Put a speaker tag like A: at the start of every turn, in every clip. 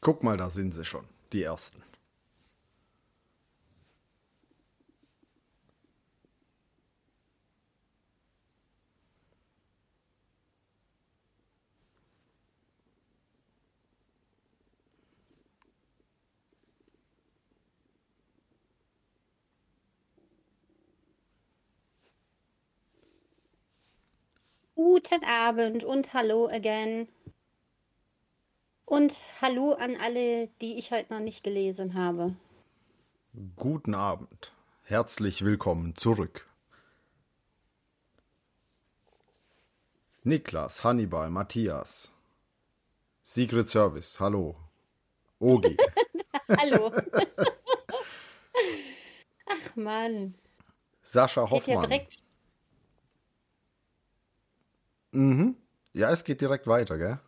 A: Guck mal, da sind sie schon, die ersten.
B: Guten Abend und hallo again. Und hallo an alle, die ich heute noch nicht gelesen habe.
A: Guten Abend. Herzlich willkommen zurück. Niklas, Hannibal, Matthias, Secret Service, hallo. Ogi,
B: Hallo. Ach Mann,
A: Sascha
B: geht ja
A: Hoffmann.
B: direkt.
A: Mhm. Ja, es geht direkt weiter, gell?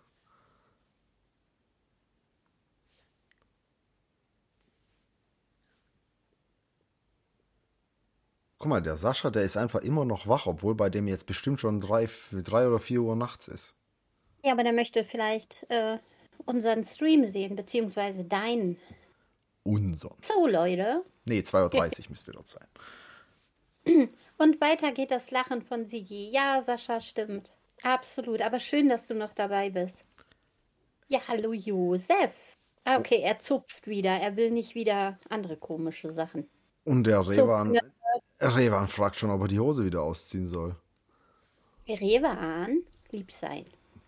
A: Guck mal, der Sascha, der ist einfach immer noch wach, obwohl bei dem jetzt bestimmt schon 3 oder 4 Uhr nachts ist.
B: Ja, aber der möchte vielleicht unseren Stream sehen, beziehungsweise deinen.
A: Unsern.
B: So, Leute.
A: Nee, 2:30 Uhr müsste dort sein.
B: Und weiter geht das Lachen von Sigi. Ja, Sascha, stimmt. Absolut. Aber schön, dass du noch dabei bist. Ja, hallo, Josef. Ah, okay, er zupft wieder. Er will nicht wieder andere komische Sachen.
A: Und der
B: Zupfen.
A: Revan fragt schon, ob er die Hose wieder ausziehen soll.
B: Rewe an. Lieb sein.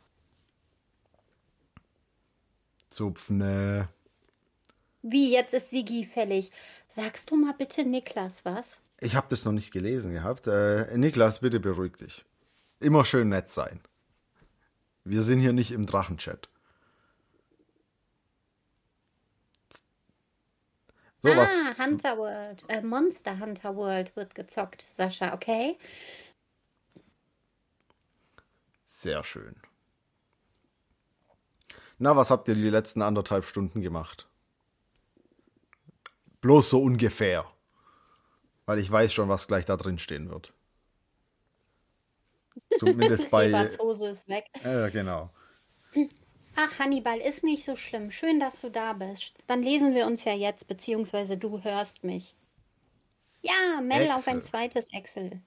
A: Zupfne.
B: Wie, jetzt ist Sigi fällig. Sagst du mal bitte Niklas was?
A: Ich habe das noch nicht gelesen gehabt. Niklas, bitte beruhig dich. Immer schön nett sein. Wir sind hier nicht im Drachenchat.
B: Ah,
A: Sowas.
B: Hunter World. Monster Hunter World wird gezockt, Sascha, okay?
A: Sehr schön. Na, was habt ihr die letzten 1,5 Stunden gemacht? Bloß so ungefähr. Weil ich weiß schon, was gleich da drin stehen wird. Zumindest bei.
B: Rebats Hose ist weg.
A: Genau.
B: Ach, Hannibal, ist nicht so schlimm. Schön, dass du da bist. Dann lesen wir uns ja jetzt, beziehungsweise du hörst mich. Ja, Mel auf ein
A: Excel.
B: zweites Excel.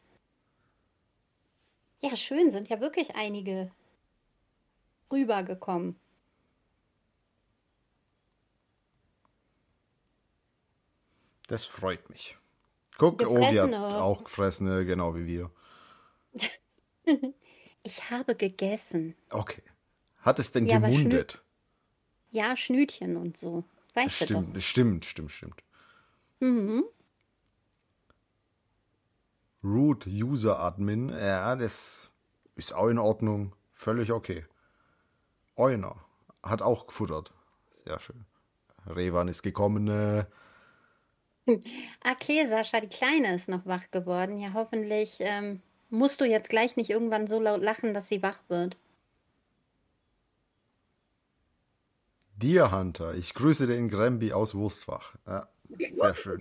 B: Ja, schön, sind ja wirklich einige rübergekommen.
A: Das freut mich. Guck, Ogi hat
B: Gefressene.
A: auch gefressen, genau wie wir.
B: Ich habe gegessen.
A: Okay. Hat es denn
B: Ja, aber
A: gemundet?
B: ja, Schnütchen und so. Weißt du doch.
A: Stimmt.
B: Mhm.
A: Root User Admin, ja, das ist auch in Ordnung. Völlig okay. Euner hat auch gefuttert. Sehr schön. Revan ist gekommen.
B: Okay, Sascha, die Kleine ist noch wach geworden. Ja, hoffentlich musst du jetzt gleich nicht irgendwann so laut lachen, dass sie wach wird.
A: Deer Hunter, ich grüße den Gramby aus Wurstfach. Ja, sehr schön.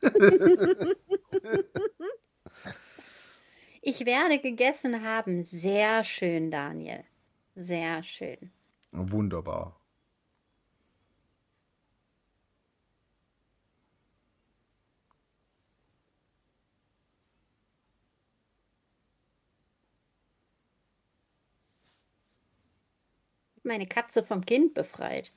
B: Ich werde gegessen haben. Sehr schön, Daniel. Sehr schön.
A: Wunderbar.
B: Meine Katze vom Kind befreit.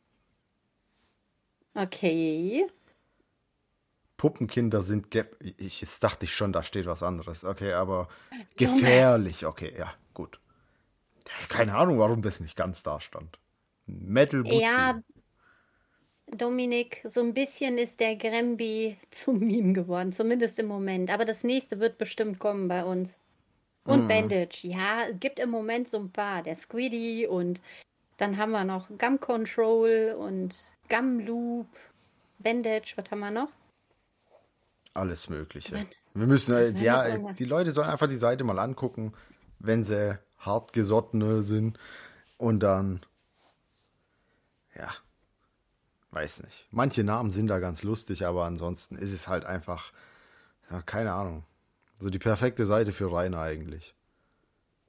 B: Okay.
A: Puppenkinder sind. Jetzt dachte ich schon, da steht was anderes. Okay, aber
B: Junge.
A: gefährlich. Okay, ja, gut. Keine Ahnung, warum das nicht ganz da stand. Metal Butzi.
B: Ja, Dominik, so ein bisschen ist der Grembi zum Meme geworden, zumindest im Moment. Aber das nächste wird bestimmt kommen bei uns. Und
A: Mhm.
B: Bandage. Ja, es gibt im Moment so ein paar. Der Squiddy und dann haben wir noch Gum Control und Gum Loop, Bandage. Was haben wir noch?
A: Alles Mögliche.
B: Wann,
A: Wir müssen,
B: was war noch
A: ja,
B: irgendwas?
A: die Leute sollen einfach die Seite mal angucken, wenn sie hartgesottene sind. Und dann, ja, weiß nicht. Manche Namen sind da ganz lustig, aber ansonsten ist es halt einfach, ja, keine Ahnung. So die perfekte Seite für Rainer eigentlich.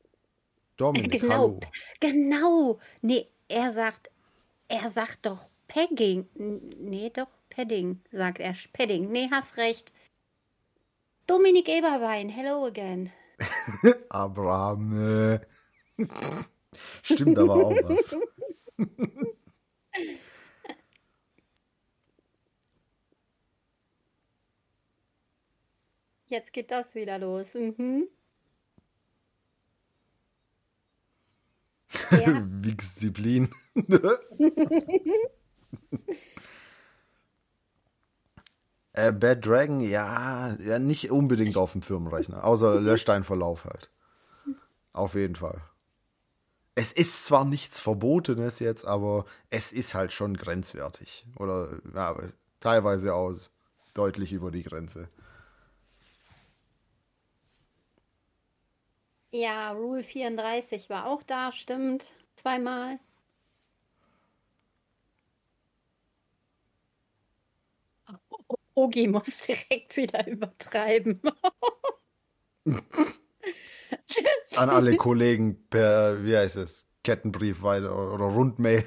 A: Dominik,
B: Genau,
A: hallo.
B: genau. Nee, er sagt doch Spegging. Nee, doch, Padding, sagt er. Spedding. Nee, hast recht. Dominik Eberwein, hello again.
A: Abraham, stimmt aber auch was.
B: Jetzt geht das wieder los. Mhm. Ja.
A: Disziplin. Bad Dragon, ja, ja, nicht unbedingt auf dem Firmenrechner, außer löscht deinen Verlauf halt. Auf jeden Fall. Es ist zwar nichts Verbotenes jetzt, aber es ist halt schon grenzwertig. Oder ja, teilweise aus deutlich über die Grenze.
B: Ja, Rule 34 war auch da, stimmt. Zweimal. Ogi muss direkt wieder übertreiben.
A: An alle Kollegen per, wie heißt es, Kettenbrief weiter oder Rundmail.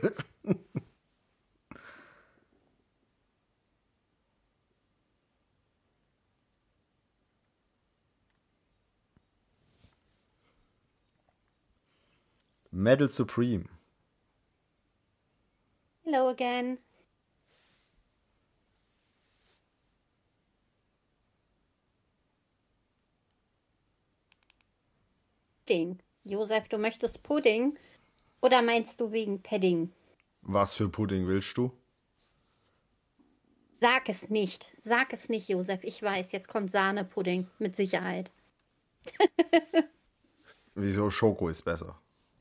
A: Metal Supreme.
B: Hello again. Pudding. Josef, du möchtest Pudding? Oder meinst du wegen Padding?
A: Was für Pudding willst du?
B: Sag es nicht. Sag es nicht, Josef. Ich weiß, jetzt kommt Sahnepudding. Mit Sicherheit.
A: Wieso Schoko ist besser?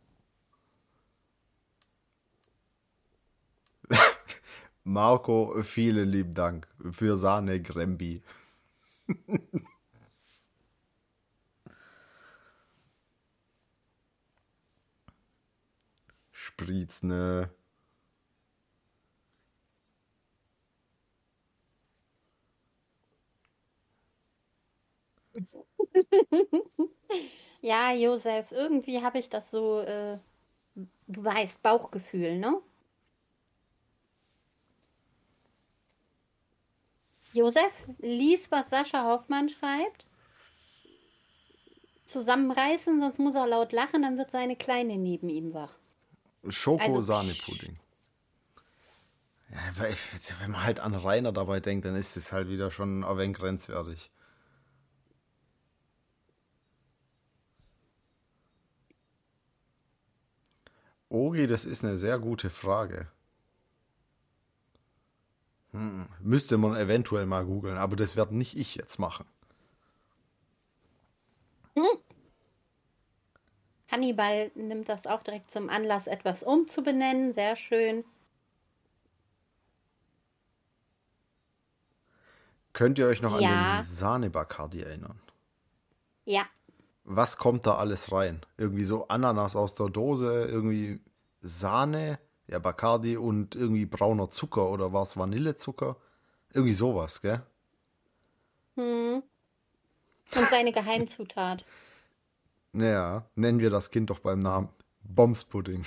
A: Marco, vielen lieben Dank für Sahne Grembi. Spritzne.
B: Ja, Josef, irgendwie habe ich das so, du weißt, Bauchgefühl, ne? Josef, lies, was Sascha Hoffmann schreibt. Zusammenreißen, sonst muss er laut lachen, dann wird seine Kleine neben ihm wach. Also, psch.
A: Schoko-Sahne-Pudding. Ja, wenn man halt an Rainer dabei denkt, dann ist es halt wieder schon ein wenig grenzwertig. Ogi, das ist eine sehr gute Frage. Müsste man eventuell mal googeln, aber das werde nicht ich jetzt machen.
B: Hm? Hannibal nimmt das auch direkt zum Anlass, etwas umzubenennen. Sehr schön.
A: Könnt ihr euch noch an den
B: Ja,
A: Sahne-Bacardi erinnern?
B: ja.
A: Was kommt da alles rein? Irgendwie so Ananas aus der Dose, irgendwie Sahne, ja Bacardi und irgendwie brauner Zucker oder war es Vanillezucker? Irgendwie sowas, gell?
B: Hm. Und seine Geheimzutat.
A: Naja, nennen wir das Kind doch beim Namen. Bomspudding.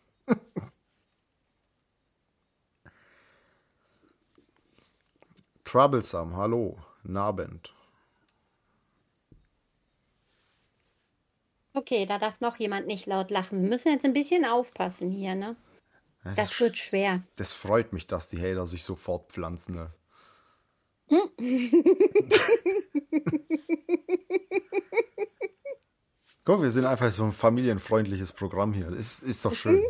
A: Troublesome, hallo. Nabend.
B: Okay, da darf noch jemand nicht laut lachen. Wir müssen jetzt ein bisschen aufpassen hier, ne?
A: Ja,
B: Das wird schwer.
A: das freut mich, dass die Hater sich so fortpflanzen. Ne? Guck, wir sind einfach so ein familienfreundliches Programm hier. Ist doch schön.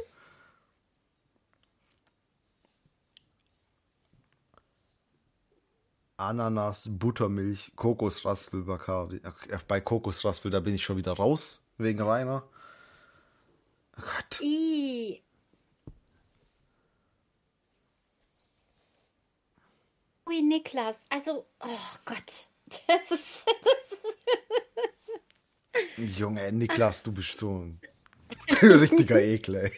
A: Ananas, Buttermilch, Kokosraspel, Bacardi. Bei Kokosraspel, da bin ich schon wieder raus, wegen Rainer. Oh Gott.
B: Ih. Ui, Niklas, also, oh Gott. Das ist,
A: Junge, Niklas, du bist so ein richtiger Ekel, ey.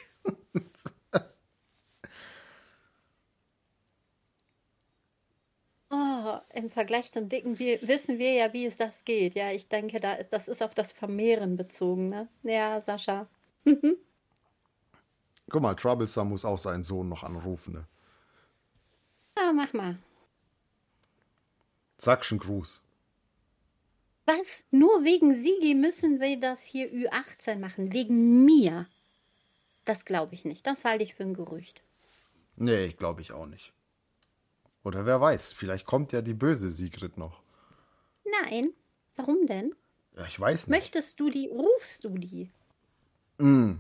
B: oh, im Vergleich zum Dicken wissen wir ja, wie es das geht. Ja, ich denke, das ist auf das Vermehren bezogen, ne? Ja, Sascha.
A: Guck mal, Troublesome muss auch seinen Sohn noch anrufen, ne?
B: Ja, mach mal.
A: Sachsen Gruß.
B: Was? Nur wegen Sigi müssen wir das hier Ü18 machen? Wegen mir? Das glaube ich nicht. Das halte ich für ein Gerücht.
A: Nee, glaube ich auch nicht. Oder wer weiß, vielleicht kommt ja die böse Sigrid noch.
B: Nein. Warum denn?
A: Ja, ich weiß nicht.
B: Möchtest du die? Rufst du die?
A: Mm.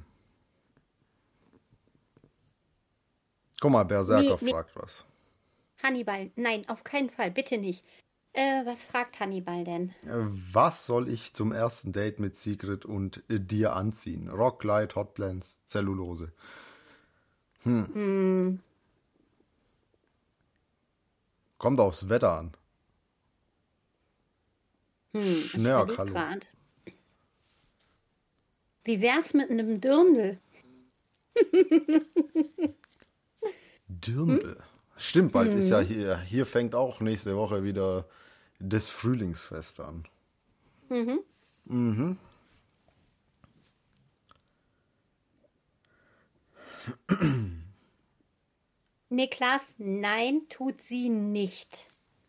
A: Guck mal,
B: Nee,
A: Berserker
B: nee.
A: fragt was.
B: Hannibal. Nein, auf keinen Fall. Bitte nicht. Was fragt Hannibal denn?
A: Was soll ich zum ersten Date mit Sigrid und dir anziehen? Rocklight, Hotblends, Zellulose.
B: Hm,
A: Kommt aufs Wetter an.
B: ich
A: Schnörk,
B: überlege
A: hallo.
B: gerade. Wie wär's mit einem Dirndl? Hm?
A: Dirndl. Stimmt, bald ist ja
B: Hm.
A: hier. Hier fängt auch nächste Woche wieder das Frühlingsfest an.
B: Mhm.
A: Mhm.
B: Niklas, nein, tut sie nicht.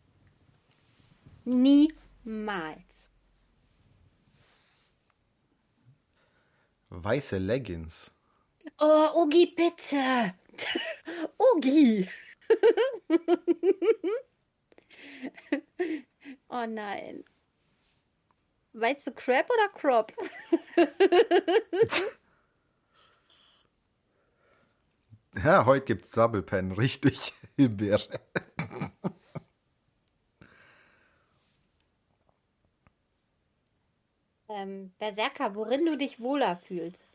B: Niemals.
A: Weiße Leggings.
B: Oh, Ogi, bitte. Ogi. Oh nein. Weißt du Crap oder Crop?
A: Ja, heute gibt's Double Pen, richtig. Himbeere.
B: Berserker, worin du dich wohler fühlst.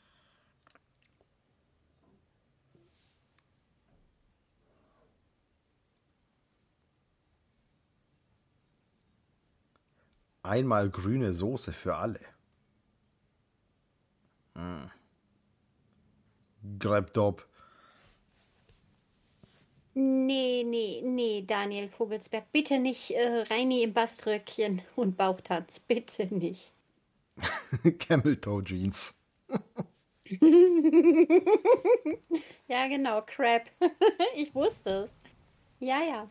A: Einmal grüne Soße für alle. Greibdop.
B: Nee, nee, nee, Daniel Vogelsberg, bitte nicht Reini im Baströckchen und Bauchtanz, bitte nicht.
A: Camel Toe Jeans.
B: Ja, genau, Crap. Ich wusste es. Ja, ja.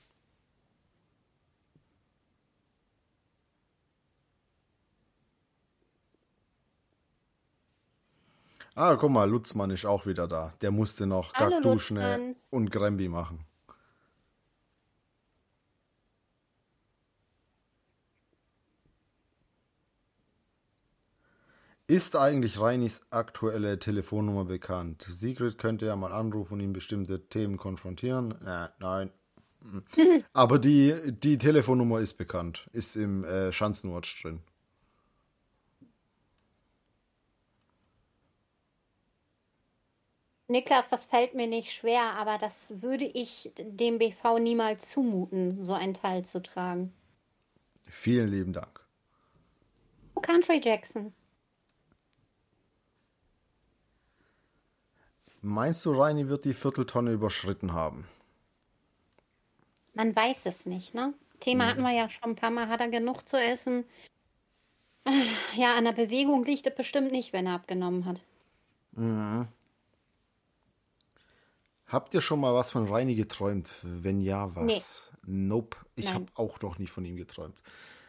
A: Ah, guck mal, Lutzmann ist auch wieder da. Der musste noch
B: Hallo
A: Gaktuschne
B: Lutzmann.
A: und Grembi machen. Ist eigentlich Reinis aktuelle Telefonnummer bekannt? Sigrid könnte ja mal anrufen und ihn bestimmte Themen konfrontieren. Nein. Aber die Telefonnummer ist bekannt. Ist im Schanzenwatch drin.
B: Niklas, das fällt mir nicht schwer, aber das würde ich dem BV niemals zumuten, so ein Teil zu tragen.
A: Vielen lieben Dank.
B: Oh, Country Jackson.
A: Meinst du, Reini wird die Vierteltonne überschritten haben?
B: Man weiß es nicht, ne? Thema hatten wir ja schon ein paar Mal. Hat er genug zu essen? Ja, an der Bewegung liegt es bestimmt nicht, wenn er abgenommen hat.
A: Habt ihr schon mal was von Reini geträumt? Wenn ja,
B: Nee,
A: was? Nope. Ich habe
B: nein.
A: auch noch nie von ihm geträumt.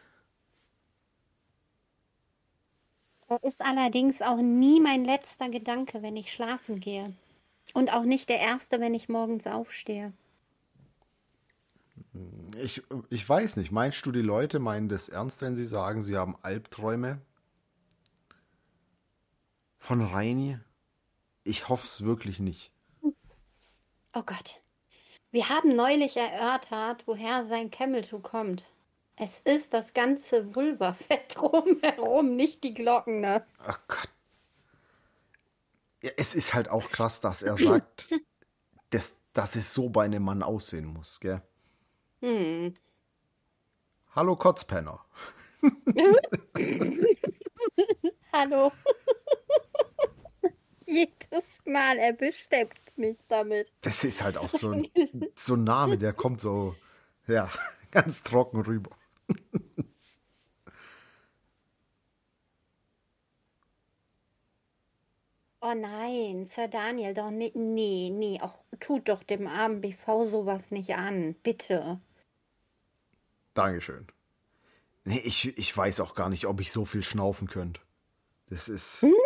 B: Er ist allerdings auch nie mein letzter Gedanke, wenn ich schlafen gehe. Und auch nicht der erste, wenn ich morgens aufstehe.
A: Ich weiß nicht. Meinst du, die Leute meinen das ernst, wenn sie sagen, sie haben Albträume von Reini? Ich hoffe es wirklich nicht.
B: Oh Gott. Wir haben neulich erörtert, woher sein Camel-Toe kommt. Es ist das ganze Vulvafett drumherum, nicht die Glocken, ne?
A: Ach Gott. Ja, es ist halt auch krass, dass er sagt, dass es so bei einem Mann aussehen muss, gell?
B: Hm.
A: Hallo Kotzpenner.
B: Hallo. Jedes Mal, er besteckt mich damit.
A: Das ist halt auch so ein Name, der kommt so, ja, ganz trocken rüber.
B: Oh nein, Sir Daniel, doch nee, nee, nee, auch tut doch dem armen BV sowas nicht an, bitte.
A: Dankeschön. Nee, ich weiß auch gar nicht, ob ich so viel schnaufen könnte. Das ist.
B: Hm?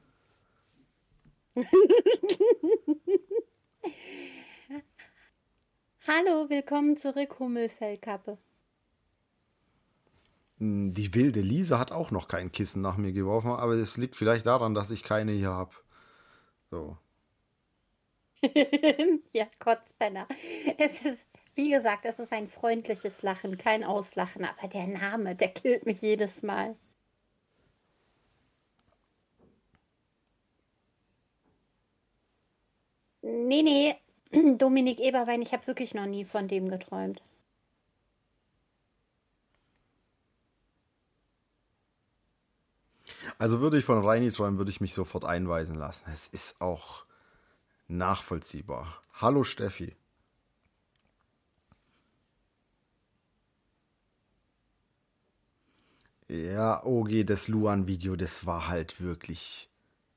B: Hallo, willkommen zurück, Hummelfellkappe.
A: Die wilde Lisa hat auch noch kein Kissen nach mir geworfen, aber es liegt vielleicht daran, dass ich keine hier habe. So.
B: Ja, Kotzpenner. Es ist, wie gesagt, es ist ein freundliches Lachen, kein Auslachen, aber der Name, der killt mich jedes Mal. Nee, nee, Dominik Eberwein, ich habe wirklich noch nie von dem geträumt.
A: Also würde ich von Reini träumen, würde ich mich sofort einweisen lassen. Es ist auch nachvollziehbar. Hallo Steffi. Ja, OG, das Luan-Video, das war halt wirklich.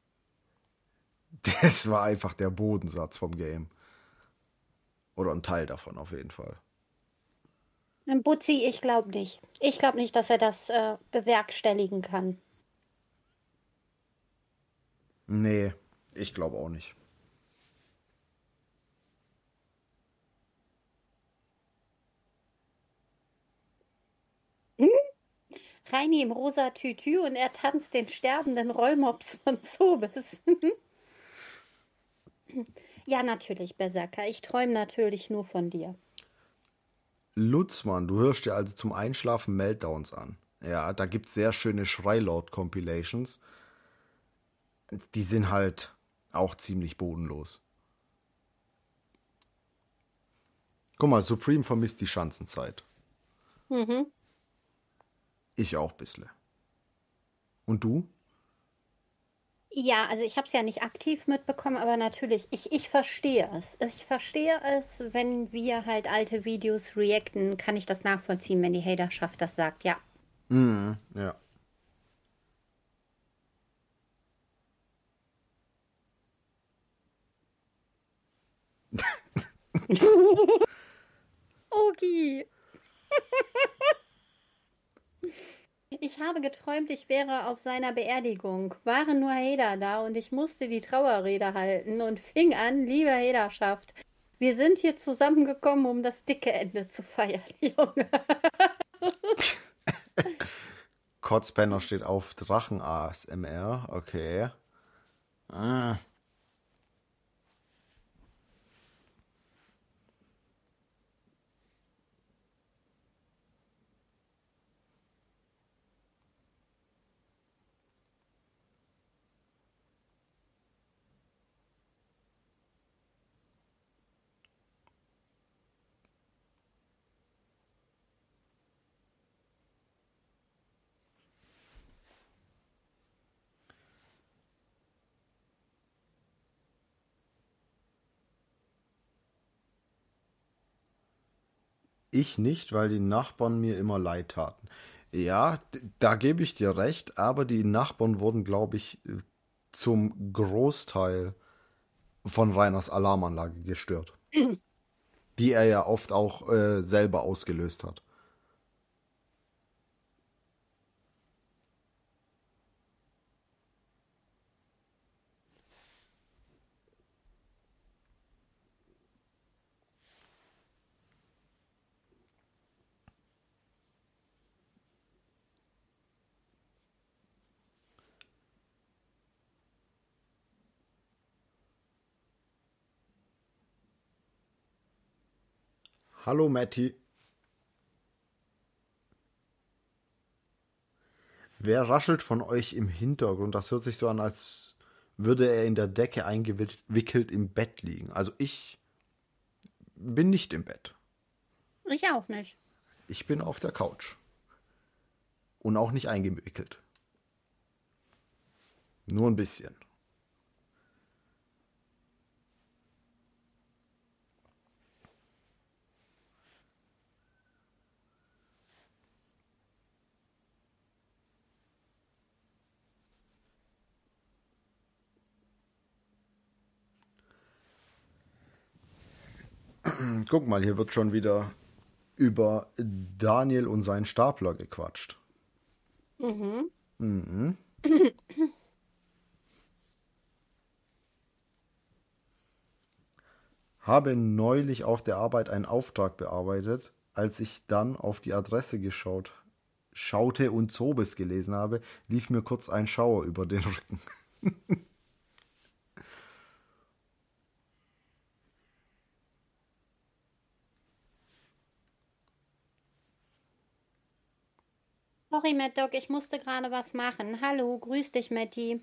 A: Das war einfach der Bodensatz vom Game. Oder ein Teil davon auf jeden Fall.
B: Butzi, ich glaube nicht. Ich glaube nicht, dass er das bewerkstelligen kann.
A: Nee, ich glaube auch nicht.
B: Hm? Reini im rosa Tütü und er tanzt den sterbenden Rollmops von Zobis. Ja, natürlich, Berserker. Ich träume natürlich nur von dir.
A: Lutzmann, du hörst dir also zum Einschlafen Meltdowns an. Ja, da gibt's sehr schöne Schreilaut-Compilations. Die sind halt auch ziemlich bodenlos. Guck mal, Supreme vermisst die Schanzenzeit.
B: Mhm.
A: Ich auch bissle. Und du?
B: Ja, also ich habe es ja nicht aktiv mitbekommen, aber natürlich, ich verstehe es. Ich verstehe es, wenn wir halt alte Videos reacten, kann ich das nachvollziehen, wenn die Haterschaft das sagt, ja.
A: Mhm, ja.
B: Ogi, ich habe geträumt, ich wäre auf seiner Beerdigung. Waren nur Hater da und ich musste die Trauerrede halten und fing an, liebe Haterschaft, wir sind hier zusammengekommen, um das dicke Ende zu feiern, Junge.
A: Kotzpenner steht auf Drachen ASMR. Okay. Ah. Ich nicht, weil die Nachbarn mir immer leid taten. Ja, da gebe ich dir recht, aber die Nachbarn wurden, glaube ich, zum Großteil von Reiners Alarmanlage gestört, die er ja oft auch selber ausgelöst hat. Hallo Matti, wer raschelt von euch im Hintergrund? Das hört sich so an, als würde er in der Decke eingewickelt im Bett liegen. Also ich bin nicht im Bett.
B: Ich auch nicht.
A: Ich bin auf der Couch und auch nicht eingewickelt. Nur ein bisschen. Guck mal, hier wird schon wieder über Daniel und seinen Stapler gequatscht.
B: Mhm.
A: Mhm. Habe neulich auf der Arbeit einen Auftrag bearbeitet. Als ich dann auf die Adresse schaute und Zobes gelesen habe, lief mir kurz ein Schauer über den Rücken.
B: Sorry, Mad Dog, ich musste gerade was machen. Hallo, grüß dich, Matti.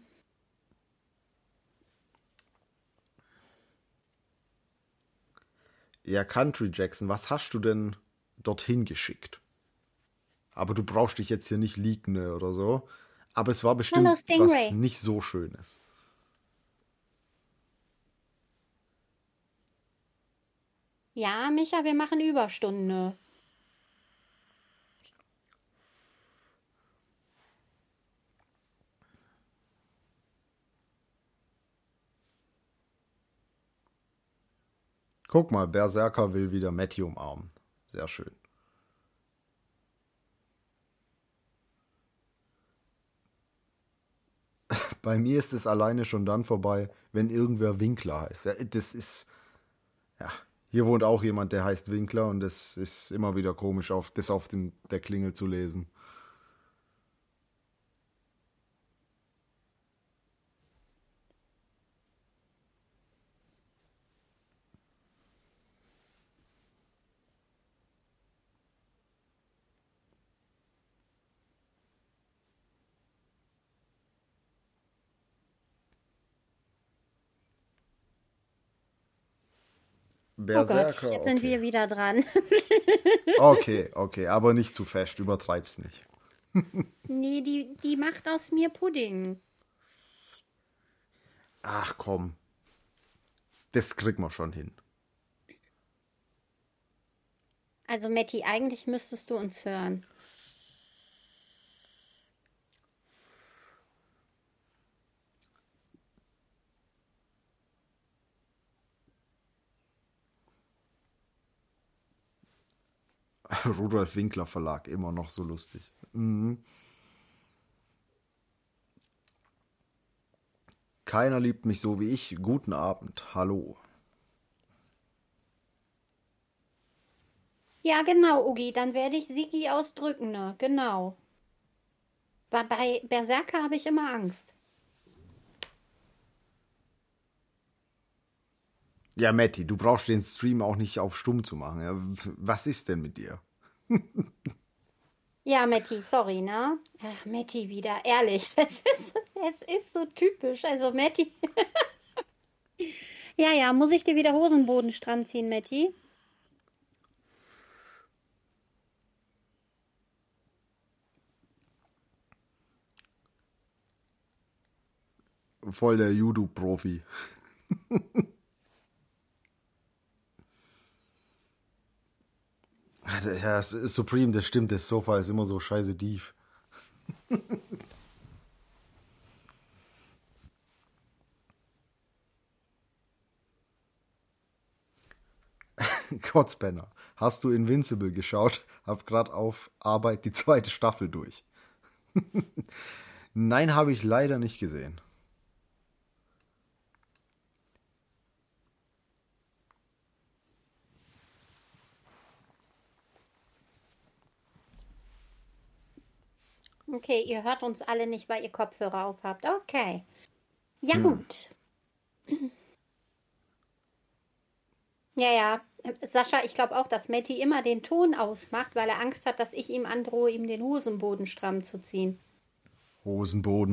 A: Ja, Country Jackson, was hast du denn dorthin geschickt? Aber du brauchst dich jetzt hier nicht liegen oder so. Aber es war
B: Hallo,
A: bestimmt was
B: Stingray.
A: nicht so Schönes.
B: Ja, Micha, wir machen Überstunde.
A: Guck mal, Berserker will wieder Matty umarmen. Sehr schön. Bei mir ist es alleine schon dann vorbei, wenn irgendwer Winkler heißt. Ja, das ist, ja, hier wohnt auch jemand, der heißt Winkler und das ist immer wieder komisch, das auf der Klingel zu lesen.
B: Oh Gott,
A: Berserker,
B: jetzt sind
A: okay.
B: wir wieder dran.
A: Okay, okay, aber nicht zu fest, übertreib's nicht.
B: Nee, die macht aus mir Pudding.
A: Ach komm, das kriegen wir schon hin.
B: Also, Matti, eigentlich müsstest du uns hören.
A: Rudolf Winkler Verlag, immer noch so lustig. Mhm. Keiner liebt mich so wie ich. Guten Abend, hallo.
B: Ja, genau, Ugi, dann werde ich Sigi ausdrücken, ne? Genau. Bei Berserker habe ich immer Angst.
A: Ja, Matti, du brauchst den Stream auch nicht auf stumm zu machen. Ja, was ist denn mit dir?
B: Ja, Matti, sorry, ne? Ach, Matti wieder, ehrlich, es ist so typisch. Also, Matti. Ja, ja, muss ich dir wieder Hosenboden stramm ziehen, Matti?
A: Voll der Judo-Profi. Ja, Supreme, das stimmt, das Sofa ist immer so scheiße tief. Kotzpenner. Hast du Invincible geschaut? Hab grad auf Arbeit die zweite Staffel durch. Nein, habe ich leider nicht gesehen.
B: Okay, ihr hört uns alle nicht, weil ihr Kopfhörer auf habt. Okay. Ja,
A: Hm.
B: gut. Ja, ja. Sascha, ich glaube auch, dass Matti immer den Ton ausmacht, weil er Angst hat, dass ich ihm androhe, ihm den Hosenboden stramm zu ziehen.
A: Hosenboden,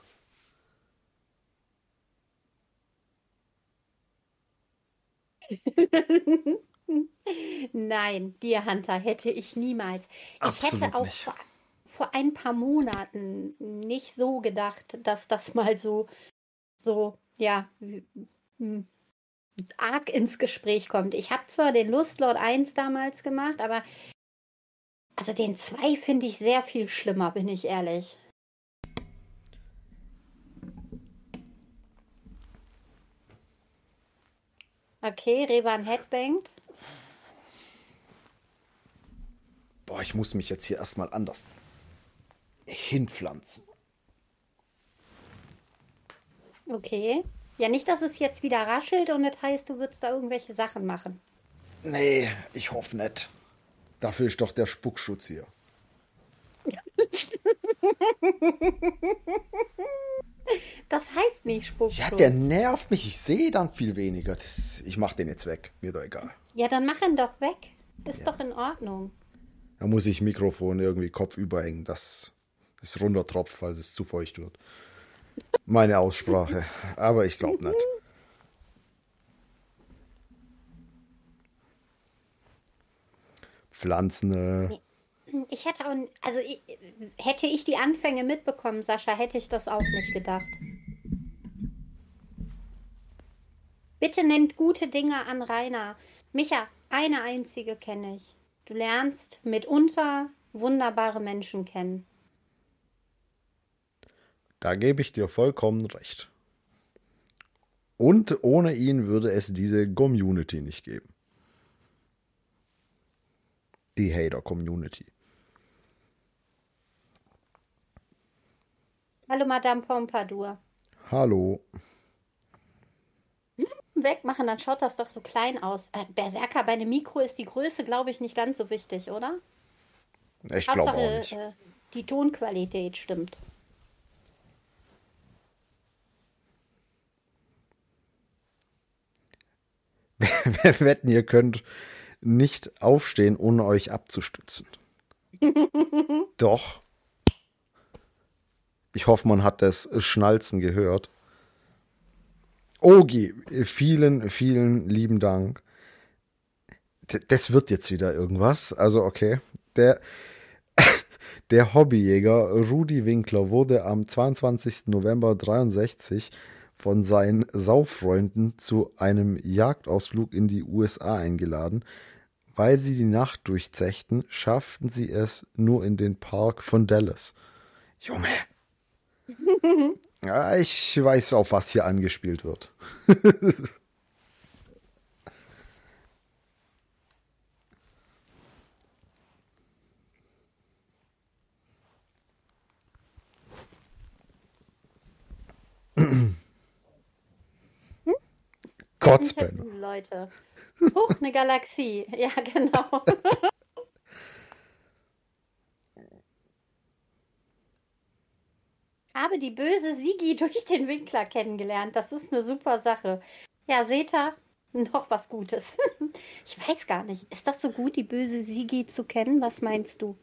B: Nein, dir, Hunter, hätte ich niemals. Ich hätte
A: absolut
B: auch
A: nicht.
B: vor ein paar Monaten nicht so gedacht, dass das mal so, ja, arg ins Gespräch kommt. Ich habe zwar den Lustlord 1 damals gemacht, aber also den 2 finde ich sehr viel schlimmer, bin ich ehrlich. Okay, Revan headbangt.
A: Boah, ich muss mich jetzt hier erstmal anders hinpflanzen.
B: Okay. Ja, nicht, dass es jetzt wieder raschelt und das heißt, du würdest da irgendwelche Sachen machen.
A: Nee, ich hoffe nicht. Dafür ist doch der Spuckschutz hier.
B: Das heißt nicht
A: Ja, der
B: Spuckschutz.
A: nervt mich. Ich sehe dann viel weniger. Ich mach den jetzt weg. Mir doch egal.
B: Ja, dann mach ihn doch weg. Ist
A: Ja.
B: doch in Ordnung.
A: Da muss ich Mikrofon irgendwie Kopf überhängen, dass es runtertropft, falls es zu feucht wird. Meine Aussprache. Aber ich glaube nicht. Pflanzen.
B: Ich hätte auch, also hätte ich die Anfänge mitbekommen, Sascha, hätte ich das auch nicht gedacht. Bitte nennt gute Dinge an Rainer. Micha, eine einzige kenne ich. Du lernst mitunter wunderbare Menschen kennen.
A: Da gebe ich dir vollkommen recht. Und ohne ihn würde es diese Community nicht geben. Die Hater-Community.
B: Hallo, Madame Pompadour.
A: Hallo.
B: Wegmachen, dann schaut das doch so klein aus. Berserker, bei einem Mikro ist die Größe, glaube ich, nicht ganz so wichtig, oder?
A: Ich glaube auch
B: Hauptsache,
A: nicht.
B: die Tonqualität stimmt.
A: Wir wetten, ihr könnt nicht aufstehen, ohne euch abzustützen. Doch. Ich hoffe, man hat das Schnalzen gehört. Ogi, vielen, vielen lieben Dank. Das wird jetzt wieder irgendwas. Also, okay. Der Hobbyjäger Rudi Winkler wurde am 22. November 63 von seinen Sauffreunden zu einem Jagdausflug in die USA eingeladen. Weil sie die Nacht durchzechten, schafften sie es nur in den Park von Dallas. Junge. Ja, ich weiß, auf was hier angespielt wird. Kotzpenner.
B: Interview, Leute. Huch, eine Galaxie. Ja, genau. Habe die böse Sigi durch den Winkler kennengelernt. Das ist eine super Sache. Ja, seht ihr? Noch was Gutes. Ich weiß gar nicht. Ist das so gut, die böse Sigi zu kennen? Was meinst du?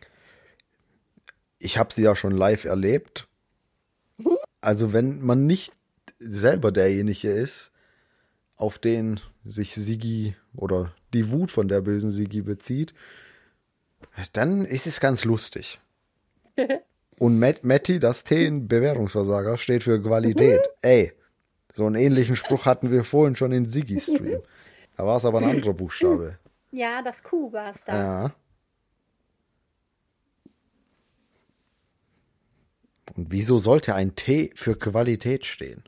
A: Ich habe sie ja schon live erlebt. Also wenn man nicht selber derjenige ist, auf den sich Sigi oder die Wut von der bösen Sigi bezieht, dann ist es ganz lustig. Und Matti, das T in Bewährungsversager, steht für Qualität. Ey, so einen ähnlichen Spruch hatten wir vorhin schon in Siggi-Stream. Da war es aber ein anderer Buchstabe.
B: Ja, das Q war es da.
A: Ja. Und wieso sollte ein T für Qualität stehen?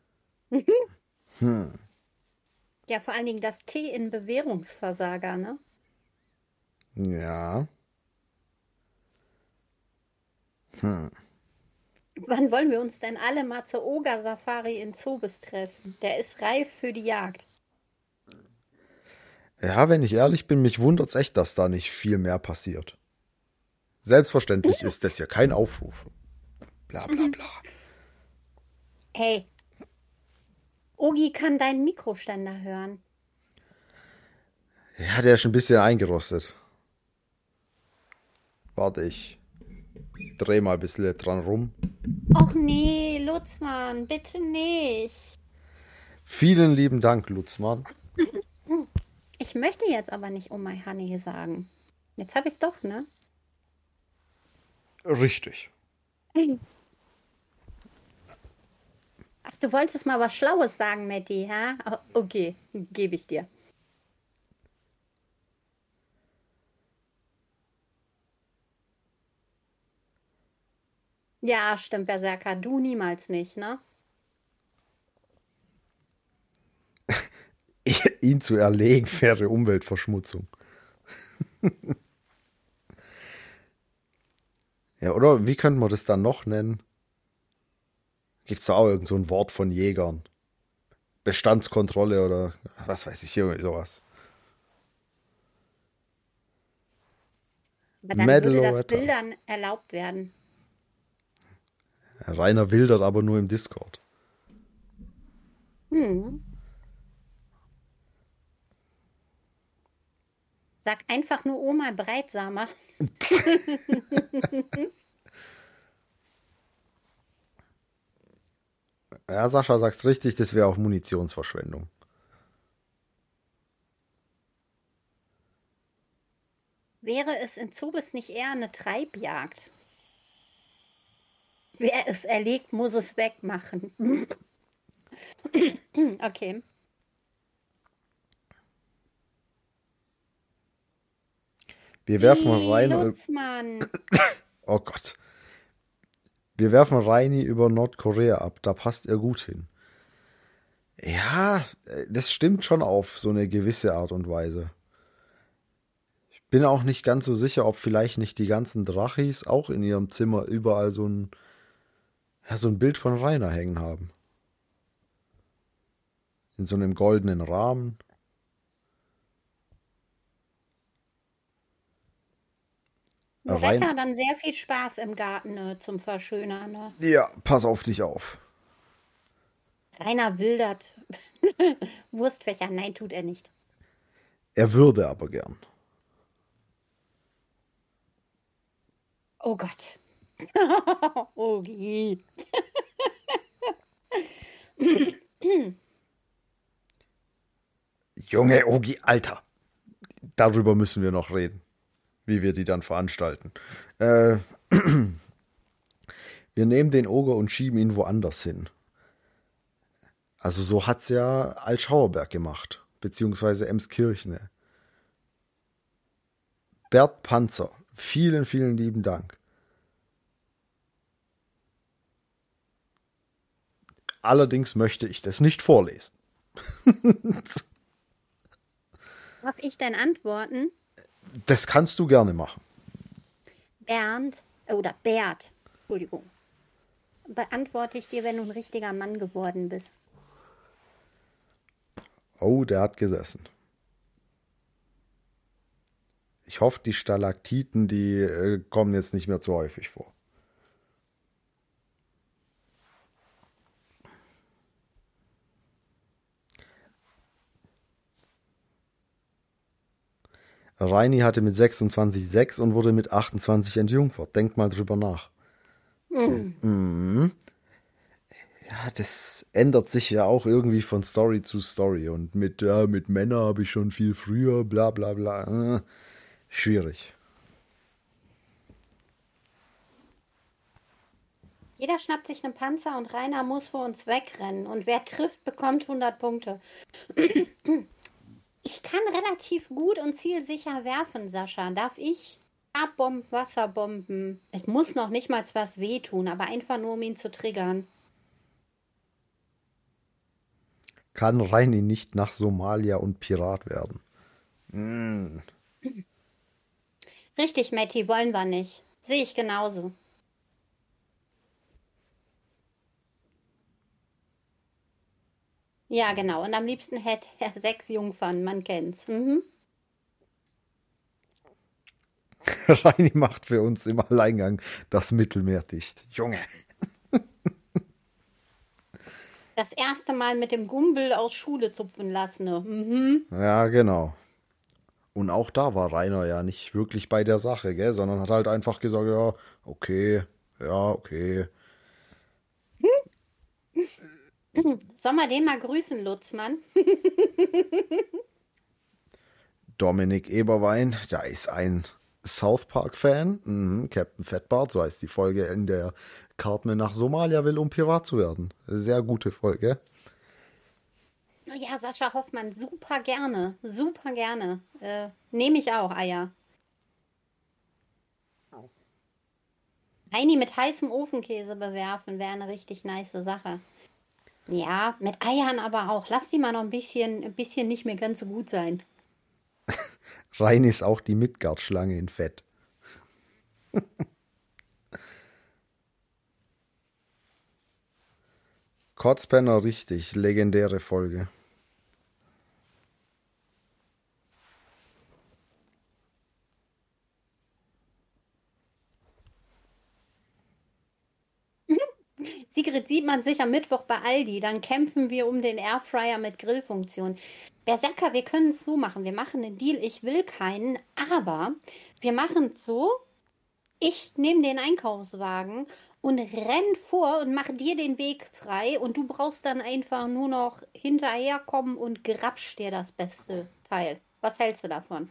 B: Ja, vor allen Dingen das T in Bewährungsversager, ne?
A: Ja.
B: Wann wollen wir uns denn alle mal zur Oger-Safari in Zobis treffen? Der ist reif für die Jagd.
A: Ja, wenn ich ehrlich bin, mich wundert's echt, dass da nicht viel mehr passiert. Selbstverständlich ist das ja kein Aufruf. Bla bla bla.
B: Hey, Ogi kann deinen Mikroständer hören.
A: Ja, der ist ein bisschen eingerostet. Warte, ich dreh mal ein bisschen dran rum.
B: Och nee, Lutzmann, bitte nicht.
A: Vielen lieben Dank, Lutzmann.
B: Ich möchte jetzt aber nicht Oh my Honey sagen. Jetzt habe ich's doch, ne?
A: Richtig.
B: Ach, du wolltest mal was Schlaues sagen, Matti, hä? Okay, gebe ich dir. Ja, stimmt, Berserker. Du niemals nicht, ne?
A: Ihn zu erlegen wäre Umweltverschmutzung. Ja, oder wie könnte man das dann noch nennen? Gibt es da auch irgend so ein Wort von Jägern? Bestandskontrolle oder was weiß ich, irgendwie sowas.
B: Aber dann
A: Medal
B: würde das
A: Loretta.
B: Bildern erlaubt werden.
A: Rainer wildert aber nur im Discord.
B: Hm. Sag einfach nur Oma Breitsamer.
A: Ja, Sascha sagt's richtig, das wäre auch Munitionsverschwendung.
B: Wäre es in Zobis nicht eher eine Treibjagd? Wer es erlegt, muss es wegmachen. Okay.
A: Wir werfen
B: I,
A: rein.
B: Lutzmann.
A: Oh Gott. Wir werfen Reini über Nordkorea ab. Da passt er gut hin. Ja, das stimmt schon auf so eine gewisse Art und Weise. Bin auch nicht ganz so sicher, ob vielleicht nicht die ganzen Drachis auch in ihrem Zimmer überall so ein Bild von Rainer hängen haben. In so einem goldenen Rahmen. Rein.
B: Loretta dann sehr viel Spaß im Garten zum Verschönern. Ne?
A: Ja, pass auf dich auf.
B: Rainer wildert. Wurstfächer. Nein, tut er nicht.
A: Er würde aber gern.
B: Oh Gott. Ogi.
A: Junge Ogi, Alter. Darüber müssen wir noch reden, wie wir die dann veranstalten. Äh, wir nehmen den Oger und schieben ihn woanders hin. Also so hat's ja Altschauerberg gemacht, beziehungsweise Emskirchen. Bert Panzer, vielen, vielen lieben Dank. Allerdings möchte ich das nicht vorlesen.
B: Darf ich denn antworten?
A: Das kannst du gerne machen.
B: Bernd oder Bert, Entschuldigung, beantworte ich dir, wenn du ein richtiger Mann geworden bist.
A: Oh, der hat gesessen. Ich hoffe, die Stalaktiten, die kommen jetzt nicht mehr zu häufig vor. Reini hatte mit 26 6 und wurde mit 28 entjungfert. Denk mal drüber nach.
B: Hm.
A: Mhm. Ja, das ändert sich ja auch irgendwie von Story zu Story. Und mit Männern habe ich schon viel früher, bla bla bla. Schwierig.
B: Jeder schnappt sich einen Panzer und Rainer muss vor uns wegrennen. Und wer trifft, bekommt 100 Punkte. Ich kann relativ gut und zielsicher werfen, Sascha. Darf ich? Abbomben, Wasserbomben. Es muss noch nicht mal was wehtun, aber einfach nur, um ihn zu triggern.
A: Kann Reini nicht nach Somalia und Pirat werden? Mm.
B: Richtig, Matti, wollen wir nicht. Sehe ich genauso. Ja, genau. Und am liebsten hätte er 6 Jungfern, man kennt's. Mhm.
A: Reini macht für uns im Alleingang das Mittelmeer dicht. Junge.
B: Das erste Mal mit dem Gumbel aus Schule zupfen lassen. Ne? Mhm.
A: Ja, genau. Und auch da war Rainer ja nicht wirklich bei der Sache, gell? Sondern hat halt einfach gesagt, ja, okay.
B: Sollen wir den mal grüßen, Lutzmann?
A: Dominik Eberwein, da ist ein South Park-Fan. Mhm, Captain Fatbart, so heißt die Folge, in der Cartman nach Somalia will, um Pirat zu werden. Sehr gute Folge.
B: Ja, Sascha Hoffmann, super gerne. Super gerne. Nehme ich auch Eier. Heini mit heißem Ofenkäse bewerfen wäre eine richtig nice Sache. Ja, mit Eiern aber auch. Lass die mal noch ein bisschen nicht mehr ganz so gut sein.
A: Rein ist auch die Midgard-Schlange in Fett. Kotzpenner, richtig. Legendäre Folge.
B: Sigrid sieht man sich am Mittwoch bei Aldi. Dann kämpfen wir um den Airfryer mit Grillfunktion. Berserker, wir können es so machen. Wir machen einen Deal. Ich will keinen, aber wir machen es so. Ich nehme den Einkaufswagen und renn vor und mache dir den Weg frei. Und du brauchst dann einfach nur noch hinterherkommen und grapsch dir das beste Teil. Was hältst du davon?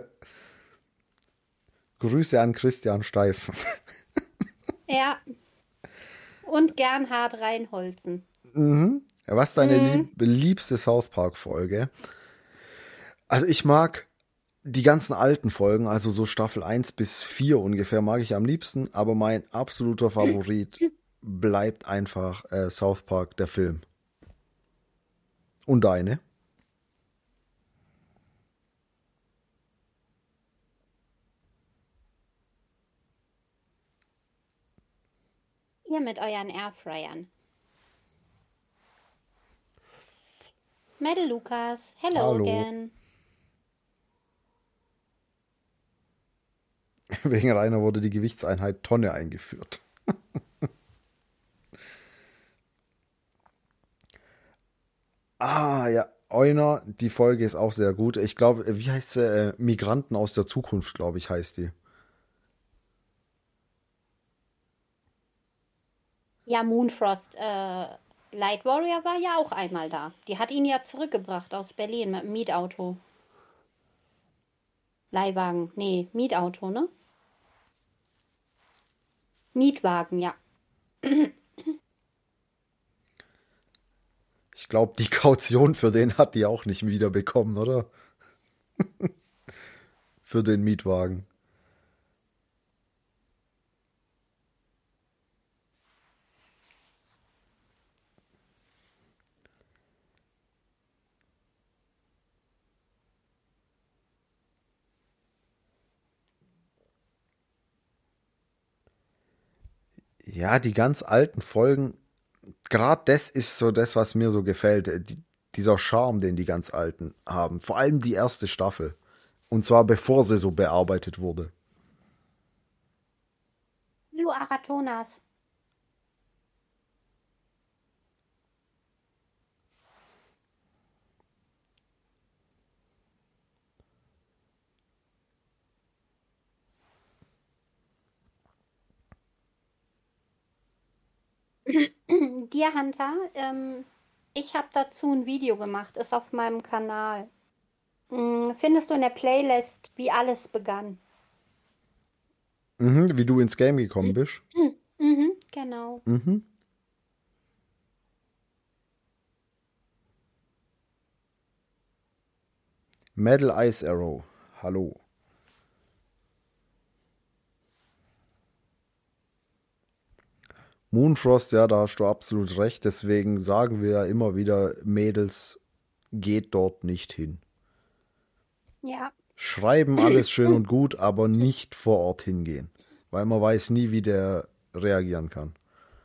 A: Grüße an Christian Steif.
B: Ja, und gern hart reinholzen.
A: Was ist deine
B: Mm.
A: liebste South Park-Folge? Also ich mag die ganzen alten Folgen, also so Staffel 1 bis 4 ungefähr, mag ich am liebsten, aber mein absoluter Favorit bleibt einfach South Park, der Film. Und deine?
B: Ihr mit euren Airfryern. Mädel Lukas, hello
A: Hallo.
B: again.
A: Wegen Rainer wurde die Gewichtseinheit Tonne eingeführt. Ah, ja. Euner, die Folge ist auch sehr gut. Ich glaube, wie heißt sie? Migranten aus der Zukunft, glaube ich, heißt die.
B: Ja, Moonfrost, Light Warrior war ja auch einmal da. Die hat ihn ja zurückgebracht aus Berlin mit dem Mietauto. Leihwagen, nee, Mietauto, ne? Mietwagen, ja.
A: Ich glaube, die Kaution für den hat die auch nicht wiederbekommen, oder? Für den Mietwagen. Ja, die ganz alten Folgen, gerade das ist so das, was mir so gefällt. Dieser Charme, den die ganz alten haben. Vor allem die erste Staffel. Und zwar bevor sie so bearbeitet wurde.
B: Lu Aratonas. Dear Hunter, ich habe dazu ein Video gemacht, ist auf meinem Kanal. Findest du in der Playlist, wie alles begann?
A: Mhm, wie du ins Game gekommen bist.
B: Genau.
A: Mhm. Metal Ice Arrow. Hallo. Moonfrost, ja, da hast du absolut recht. Deswegen sagen wir ja immer wieder, Mädels, geht dort nicht hin.
B: Ja.
A: Schreiben alles schön und gut, aber nicht vor Ort hingehen. Weil man weiß nie, wie der reagieren kann.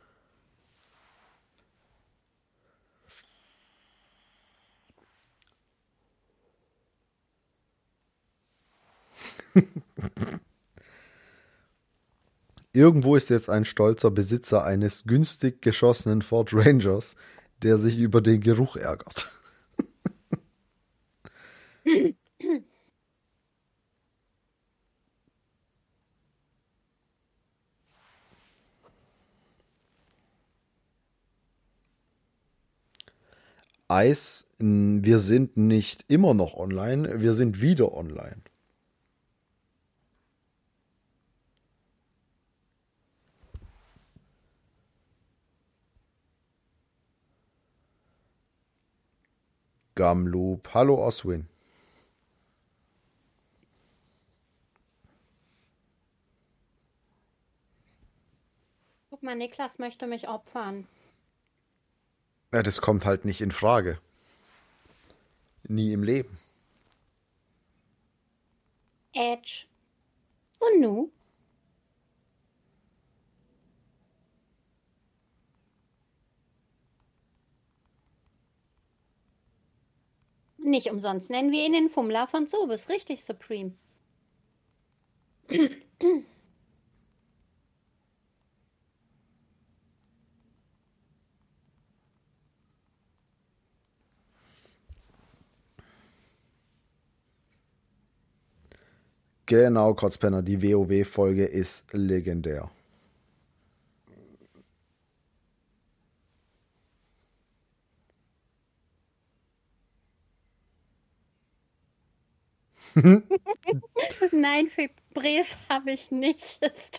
A: Irgendwo ist jetzt ein stolzer Besitzer eines günstig geschossenen Ford Rangers, der sich über den Geruch ärgert. Eis, wir sind nicht immer noch online, wir sind wieder online. Gamloop, hallo Oswin.
B: Guck mal, Niklas möchte mich opfern.
A: Ja, das kommt halt nicht in Frage. Nie im Leben.
B: Edge. Und nu? Nicht umsonst nennen wir ihn den Fummler von Sobis. Richtig, Supreme.
A: Genau, Kotzpenner, die WoW-Folge ist legendär.
B: Nein, für Bres habe ich nicht.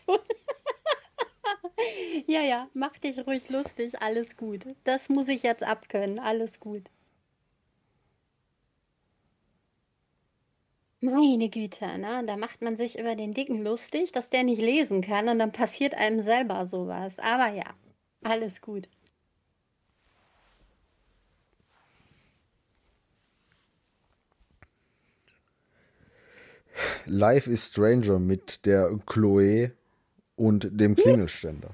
B: Ja, ja, mach dich ruhig lustig, alles gut. Das muss ich jetzt abkönnen, alles gut. Meine Güte, ne? Da macht man sich über den Dicken lustig, dass der nicht lesen kann und dann passiert einem selber sowas. Aber ja, alles gut.
A: Life is Stranger mit der Chloe und dem Klingelständer.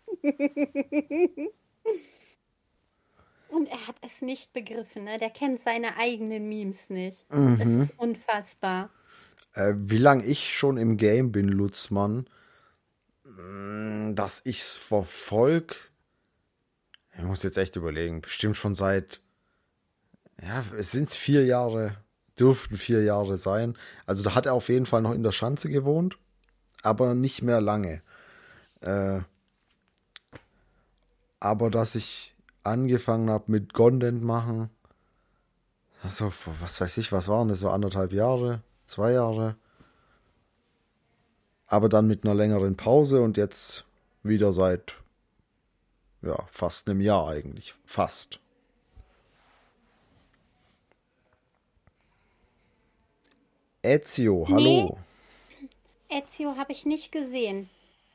B: Und er hat es nicht begriffen, ne? Der kennt seine eigenen Memes nicht. Es
A: Mhm.
B: ist unfassbar.
A: Wie lange ich schon im Game bin, Lutzmann, dass ich's verfolg, ich muss jetzt echt überlegen, bestimmt schon seit, ja, es sind 4 Jahre, dürften 4 Jahre sein. Also da hat er auf jeden Fall noch in der Schanze gewohnt, aber nicht mehr lange. Äh, aber dass ich angefangen habe mit Content machen, also was weiß ich, was waren das, so 1,5 Jahre, 2 Jahre, aber dann mit einer längeren Pause und jetzt wieder seit, ja, fast einem Jahr eigentlich, fast. Ezio,
B: Nee,
A: hallo.
B: Ezio habe ich nicht gesehen.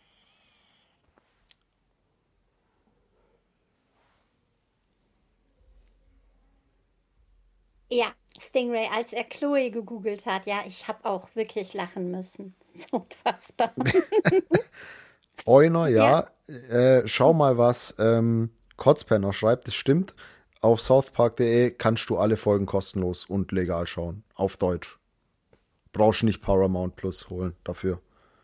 B: Ja, Stingray, als er Chloe gegoogelt hat, ja, ich habe auch wirklich lachen müssen. So unfassbar.
A: Euner,
B: Ja,
A: ja, schau mal, was Kotzpenner schreibt, es stimmt. Auf southpark.de kannst du alle Folgen kostenlos und legal schauen. Auf Deutsch. Brauchst nicht Paramount Plus holen dafür.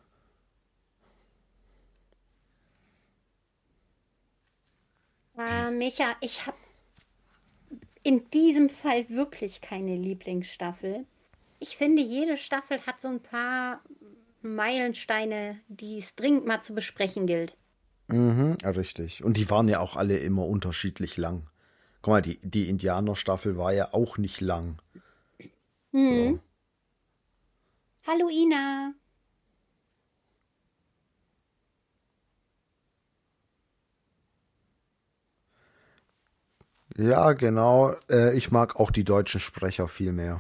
B: Micha, ich habe in diesem Fall wirklich keine Lieblingsstaffel. Ich finde, jede Staffel hat so ein paar Meilensteine, die es dringend mal zu besprechen gilt.
A: Mhm, ja, richtig. Und die waren ja auch alle immer unterschiedlich lang. Guck mal, die Indianer-Staffel war ja auch nicht lang. So.
B: Hm. Hallo Ina.
A: Ja, genau. Ich mag auch die deutschen Sprecher viel mehr.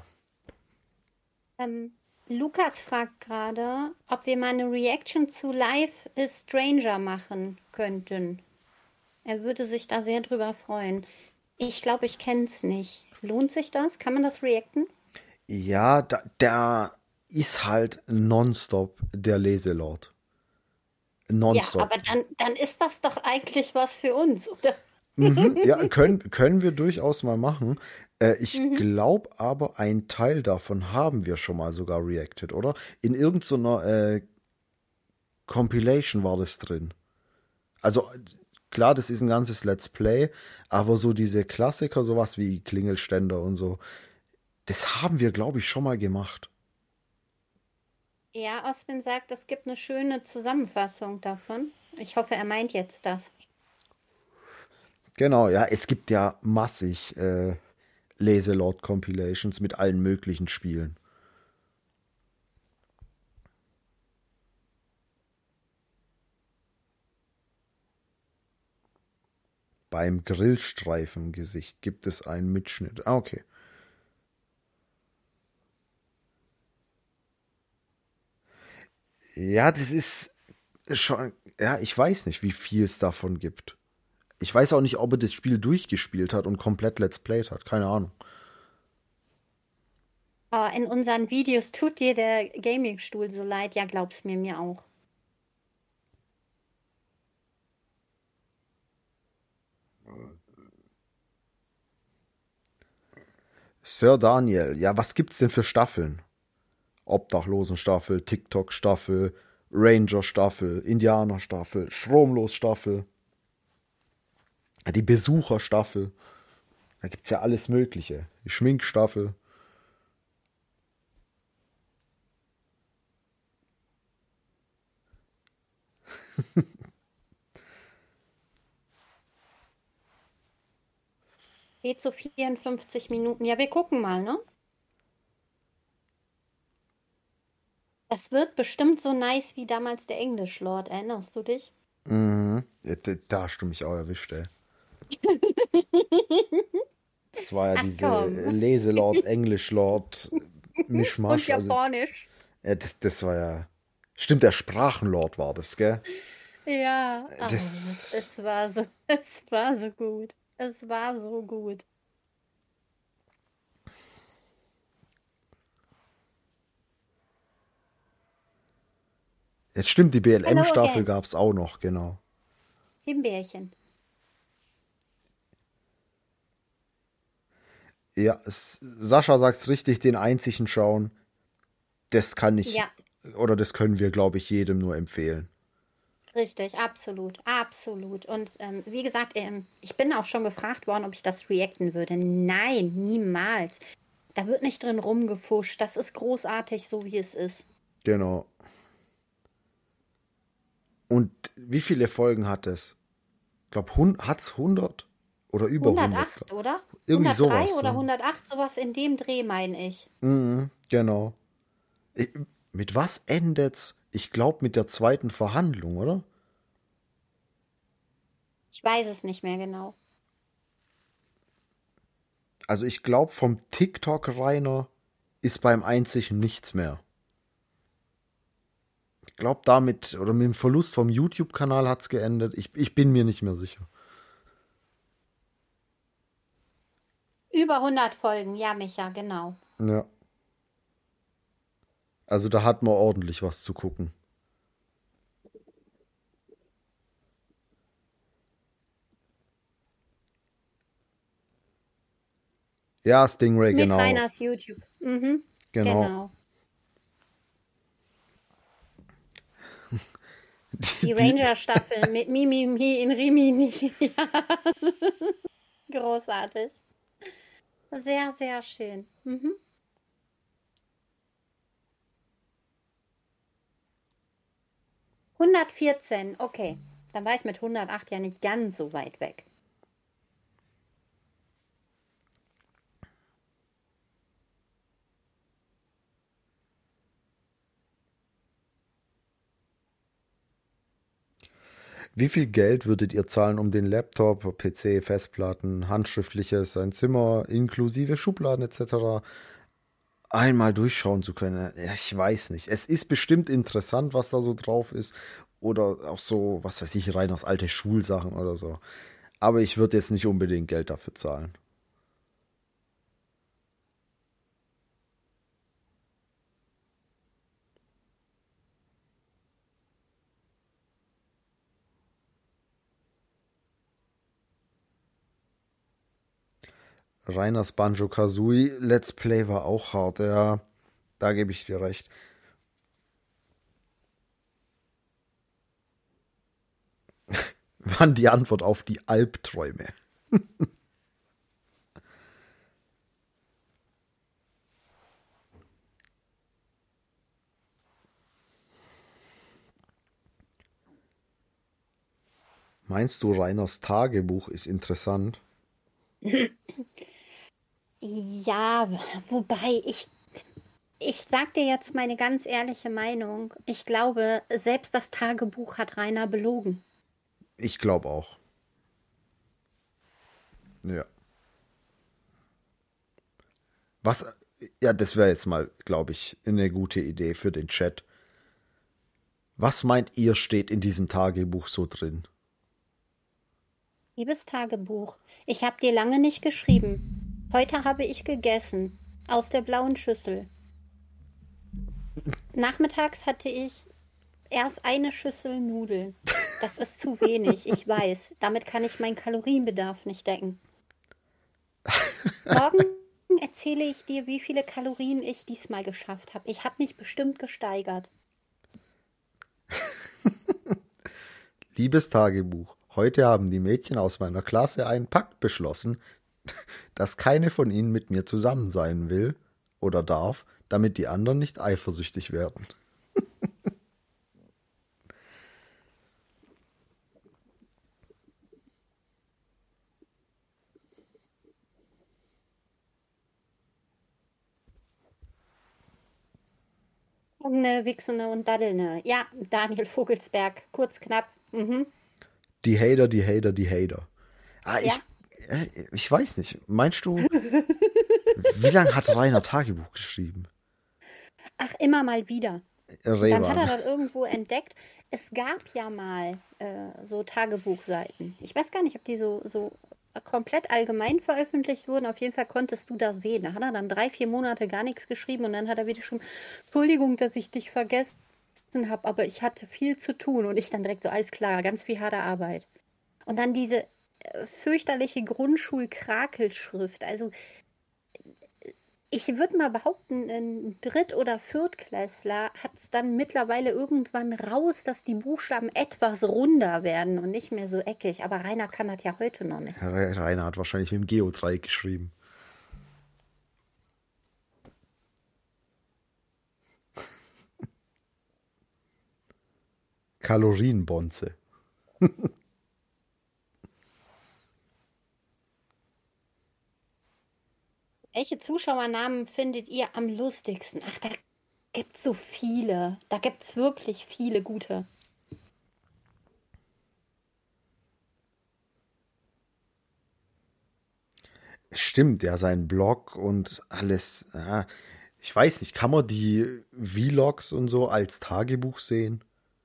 B: Lukas fragt gerade, ob wir mal eine Reaction zu Life is Stranger machen könnten. Er würde sich da sehr drüber freuen. Ich glaube, ich kenne es nicht. Lohnt sich das? Kann man das reacten?
A: Ja, da ist halt nonstop der Leselord.
B: Ja,
A: Nonstop.
B: aber dann ist das doch eigentlich was für uns, oder?
A: Mhm, ja, können wir durchaus mal machen. Ich
B: Mhm.
A: glaube aber, ein Teil davon haben wir schon mal sogar reacted, oder? In irgendeiner Compilation war das drin. Also klar, das ist ein ganzes Let's Play, aber so diese Klassiker, sowas wie Klingelständer und so, das haben wir, glaube ich, schon mal gemacht.
B: Ja, Oswin sagt, es gibt eine schöne Zusammenfassung davon. Ich hoffe, er meint jetzt das.
A: Genau, ja, es gibt ja massig Leselord-Compilations mit allen möglichen Spielen. Beim Grillstreifengesicht gibt es einen Mitschnitt. Ah, okay. Ja, das ist schon. Ja, ich weiß nicht, wie viel es davon gibt. Ich weiß auch nicht, ob er das Spiel durchgespielt hat und komplett Let's Played hat. Keine Ahnung.
B: Oh, in unseren Videos tut dir der Gaming-Stuhl so leid. Ja, glaub's mir, mir auch.
A: Sir Daniel, ja, was gibt's denn für Staffeln? Obdachlosenstaffel, TikTok-Staffel, Ranger-Staffel, Indianer-Staffel, Stromlos-Staffel, die Besucher-Staffel. Da gibt's ja alles Mögliche. Die Schminkstaffel.
B: Geht so 54 Minuten. Ja, wir gucken mal, ne? Das wird bestimmt so nice wie damals der Englischlord. Erinnerst du dich?
A: Mhm. Ja, da hast du mich auch erwischt, ey. Das war ja
B: Ach
A: diese
B: komm.
A: Leselord, Englischlord,
B: Und
A: Mischmasch. Also,
B: Japanisch.
A: das war ja. Stimmt, der Sprachenlord war das, gell?
B: Ja. Oh,
A: Das.
B: es war so gut. Es war so gut.
A: Jetzt stimmt, die
B: Hello
A: BLM-Staffel
B: again.
A: gab's auch noch, genau.
B: Himbeerchen.
A: Ja, Sascha sagt's richtig, den einzigen schauen. Das kann ich,
B: Ja,
A: oder das können wir, glaube ich, jedem nur empfehlen.
B: richtig, absolut, absolut. Und wie gesagt, ich bin auch schon gefragt worden, ob ich das reacten würde. Nein, niemals. Da wird nicht drin rumgefuscht. Das ist großartig, so wie es ist.
A: Genau. Und wie viele Folgen hat es? Ich glaube, hat's 100 oder über 100?
B: 108, oder?
A: Irgendwie
B: 103
A: sowas,
B: oder
A: ne?
B: 108, sowas in dem Dreh, meine ich.
A: Mhm, genau. Ich, mit was endet's? Ich glaube, mit der zweiten Verhandlung, oder?
B: Ich weiß es nicht mehr genau.
A: Also ich glaube, vom TikTok-Rainer ist beim einzigen nichts mehr. Ich glaube, damit, oder mit dem Verlust vom YouTube-Kanal hat's geendet. Ich bin mir nicht mehr sicher.
B: Über 100 Folgen, ja, Micha, genau.
A: Ja. Also da hat man ordentlich was zu gucken. Ja, Stingray,
B: Mit
A: genau.
B: Reiners YouTube. Mhm,
A: Genau.
B: genau.
A: Die,
B: Die
A: die,
B: Ranger-Staffel mit Mimimi in Rimini. Ja, großartig. Sehr, sehr schön. Mhm. 114, okay. Dann war ich mit 108 ja nicht ganz so weit weg.
A: Wie viel Geld würdet ihr zahlen, um den Laptop, PC, Festplatten, handschriftliches, ein Zimmer inklusive Schubladen etc. einmal durchschauen zu können? Ja, ich weiß nicht. Es ist bestimmt interessant, was da so drauf ist. Oder auch so, was weiß ich, rein aus alte Schulsachen oder so. Aber ich würde jetzt nicht unbedingt Geld dafür zahlen. Reiners Banjo-Kazooie Let's Play war auch hart, ja. Da gebe ich dir recht. Wann die Antwort auf die Albträume? Meinst du, Reiners Tagebuch ist interessant?
B: Ja, wobei ich sag dir jetzt meine ganz ehrliche Meinung. Ich glaube, selbst das Tagebuch hat Rainer belogen.
A: Ich glaube auch. Ja. Was, ja, das wäre jetzt mal, glaube ich, eine gute Idee für den Chat. Was meint ihr, steht in diesem Tagebuch so drin?
B: Liebes Tagebuch, ich habe dir lange nicht geschrieben. Heute habe ich gegessen. Aus der blauen Schüssel. Nachmittags hatte ich erst eine Schüssel Nudeln. Das ist zu wenig, ich weiß. Damit kann ich meinen Kalorienbedarf nicht decken. Morgen erzähle erzähle ich dir, wie viele Kalorien ich diesmal geschafft habe. Ich habe mich bestimmt gesteigert.
A: Liebes Tagebuch, heute haben die Mädchen aus meiner Klasse einen Pakt beschlossen, dass keine von ihnen mit mir zusammen sein will oder darf, damit die anderen nicht eifersüchtig werden.
B: Eine Wichsende und Daddelne. Ja, Daniel Vogelsberg, kurz, knapp. Mhm.
A: Die Hater, die Hater, die Hater. Ah,
B: Ja.
A: ich weiß nicht. Meinst du, wie lange hat Rainer Tagebuch geschrieben?
B: Ach, immer mal wieder. Und dann hat er
A: Revan.
B: das irgendwo entdeckt. Es gab ja mal so Tagebuchseiten. Ich weiß gar nicht, ob die so komplett allgemein veröffentlicht wurden. Auf jeden Fall konntest du da sehen. Da hat er dann 3, 4 Monate gar nichts geschrieben und dann hat er wieder geschrieben, Entschuldigung, dass ich dich vergessen habe, aber ich hatte viel zu tun. Und ich dann direkt so, alles klar, ganz viel harte Arbeit. Und dann diese fürchterliche Grundschul-Krakelschrift. Also ich würde mal behaupten, ein Dritt- oder Viertklässler hat es dann mittlerweile irgendwann raus, dass die Buchstaben etwas runder werden und nicht mehr so eckig. Aber Rainer kann das ja heute noch nicht.
A: Rainer hat wahrscheinlich mit dem Geodreieck geschrieben. Kalorienbonze.
B: Welche Zuschauernamen findet ihr am lustigsten? Ach, da gibt es so viele. Da gibt es wirklich viele gute.
A: Stimmt, ja, sein Blog und alles. Ja, ich weiß nicht, kann man die Vlogs und so als Tagebuch sehen?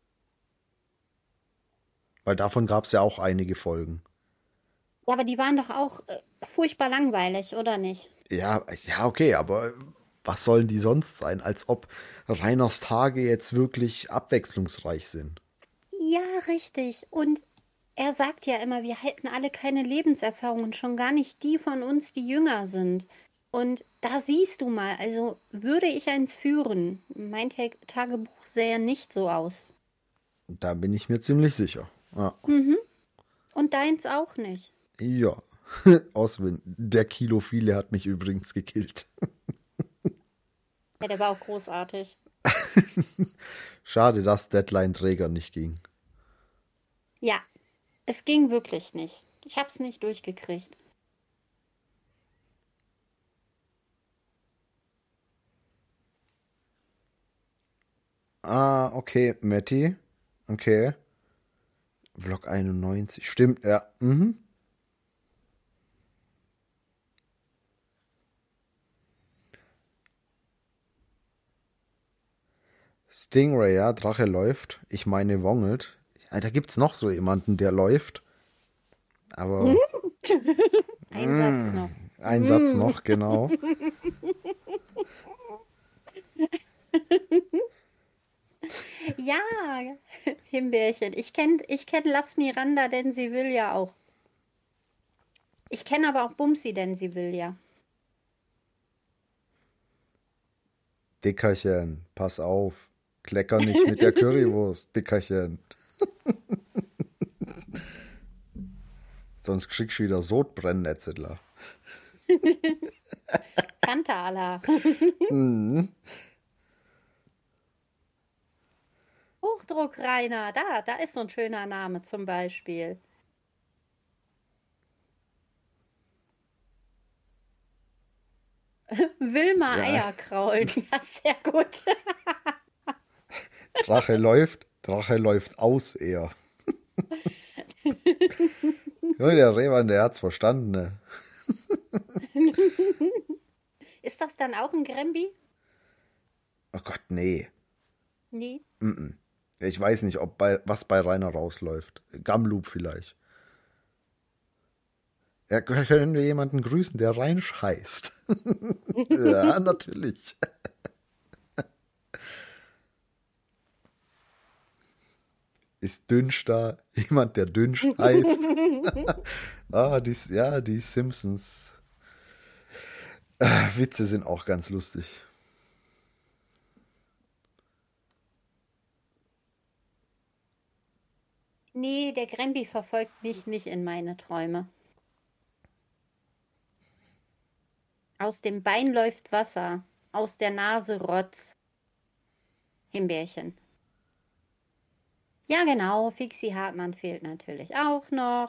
A: Weil davon gab es ja auch einige Folgen.
B: Ja, aber die waren doch auch furchtbar langweilig, oder nicht?
A: Ja, ja, okay, aber was sollen die sonst sein? Als ob Rainers Tage jetzt wirklich abwechslungsreich sind.
B: Ja, richtig. Und er sagt ja immer, wir hätten alle keine Lebenserfahrung und schon gar nicht die von uns, die jünger sind. Und da siehst du mal, also würde ich eins führen, mein Tagebuch sähe nicht so aus.
A: Da bin ich mir ziemlich sicher. Ja,
B: Mhm. Und deins auch nicht.
A: ja. Oswin, der Kilophile hat mich übrigens gekillt.
B: Ja, der war auch großartig.
A: Schade, dass Deadline-Träger nicht ging.
B: Ja, es ging wirklich nicht. Ich hab's nicht durchgekriegt.
A: Ah, okay, Matti. Okay. Vlog 91. Stimmt, ja. Mhm. Stingray, ja, Drache läuft. Ich meine, wongelt. Ja, da gibt's noch so jemanden, der läuft. Aber
B: Ein Satz noch.
A: ein Satz noch, genau.
B: Ja, Himbeerchen. Ich kenn Lass Miranda, denn sie will ja auch. Ich kenne aber auch Bumsi, denn sie will ja.
A: Dickerchen, pass auf. Klecker nicht mit der Currywurst, Dickerchen. Sonst kriegst du wieder Sodbrennen, etc.
B: Tantala. Hochdruck, Rainer. Da ist so ein schöner Name zum Beispiel. Wilma
A: Ja,
B: Eierkraul. Ja, sehr gut.
A: Drache läuft aus eher. Ja, der Rehmann, der hat's verstanden, ne?
B: Ist das dann auch ein Grembi?
A: Oh Gott, nee.
B: Nee.
A: Ich weiß nicht, was bei Rainer rausläuft. Gamloop vielleicht. Ja, können wir jemanden grüßen, der Reinsch heißt? Ja, natürlich. Ist Dünsch da? Jemand, der Dünsch heißt? Ah, die Simpsons. Witze sind auch ganz lustig.
B: Nee, der Grembi verfolgt mich nicht in meine Träume. Aus dem Bein läuft Wasser, aus der Nase Rotz. Himbeerchen. Ja, genau, Fixi Hartmann fehlt natürlich auch noch.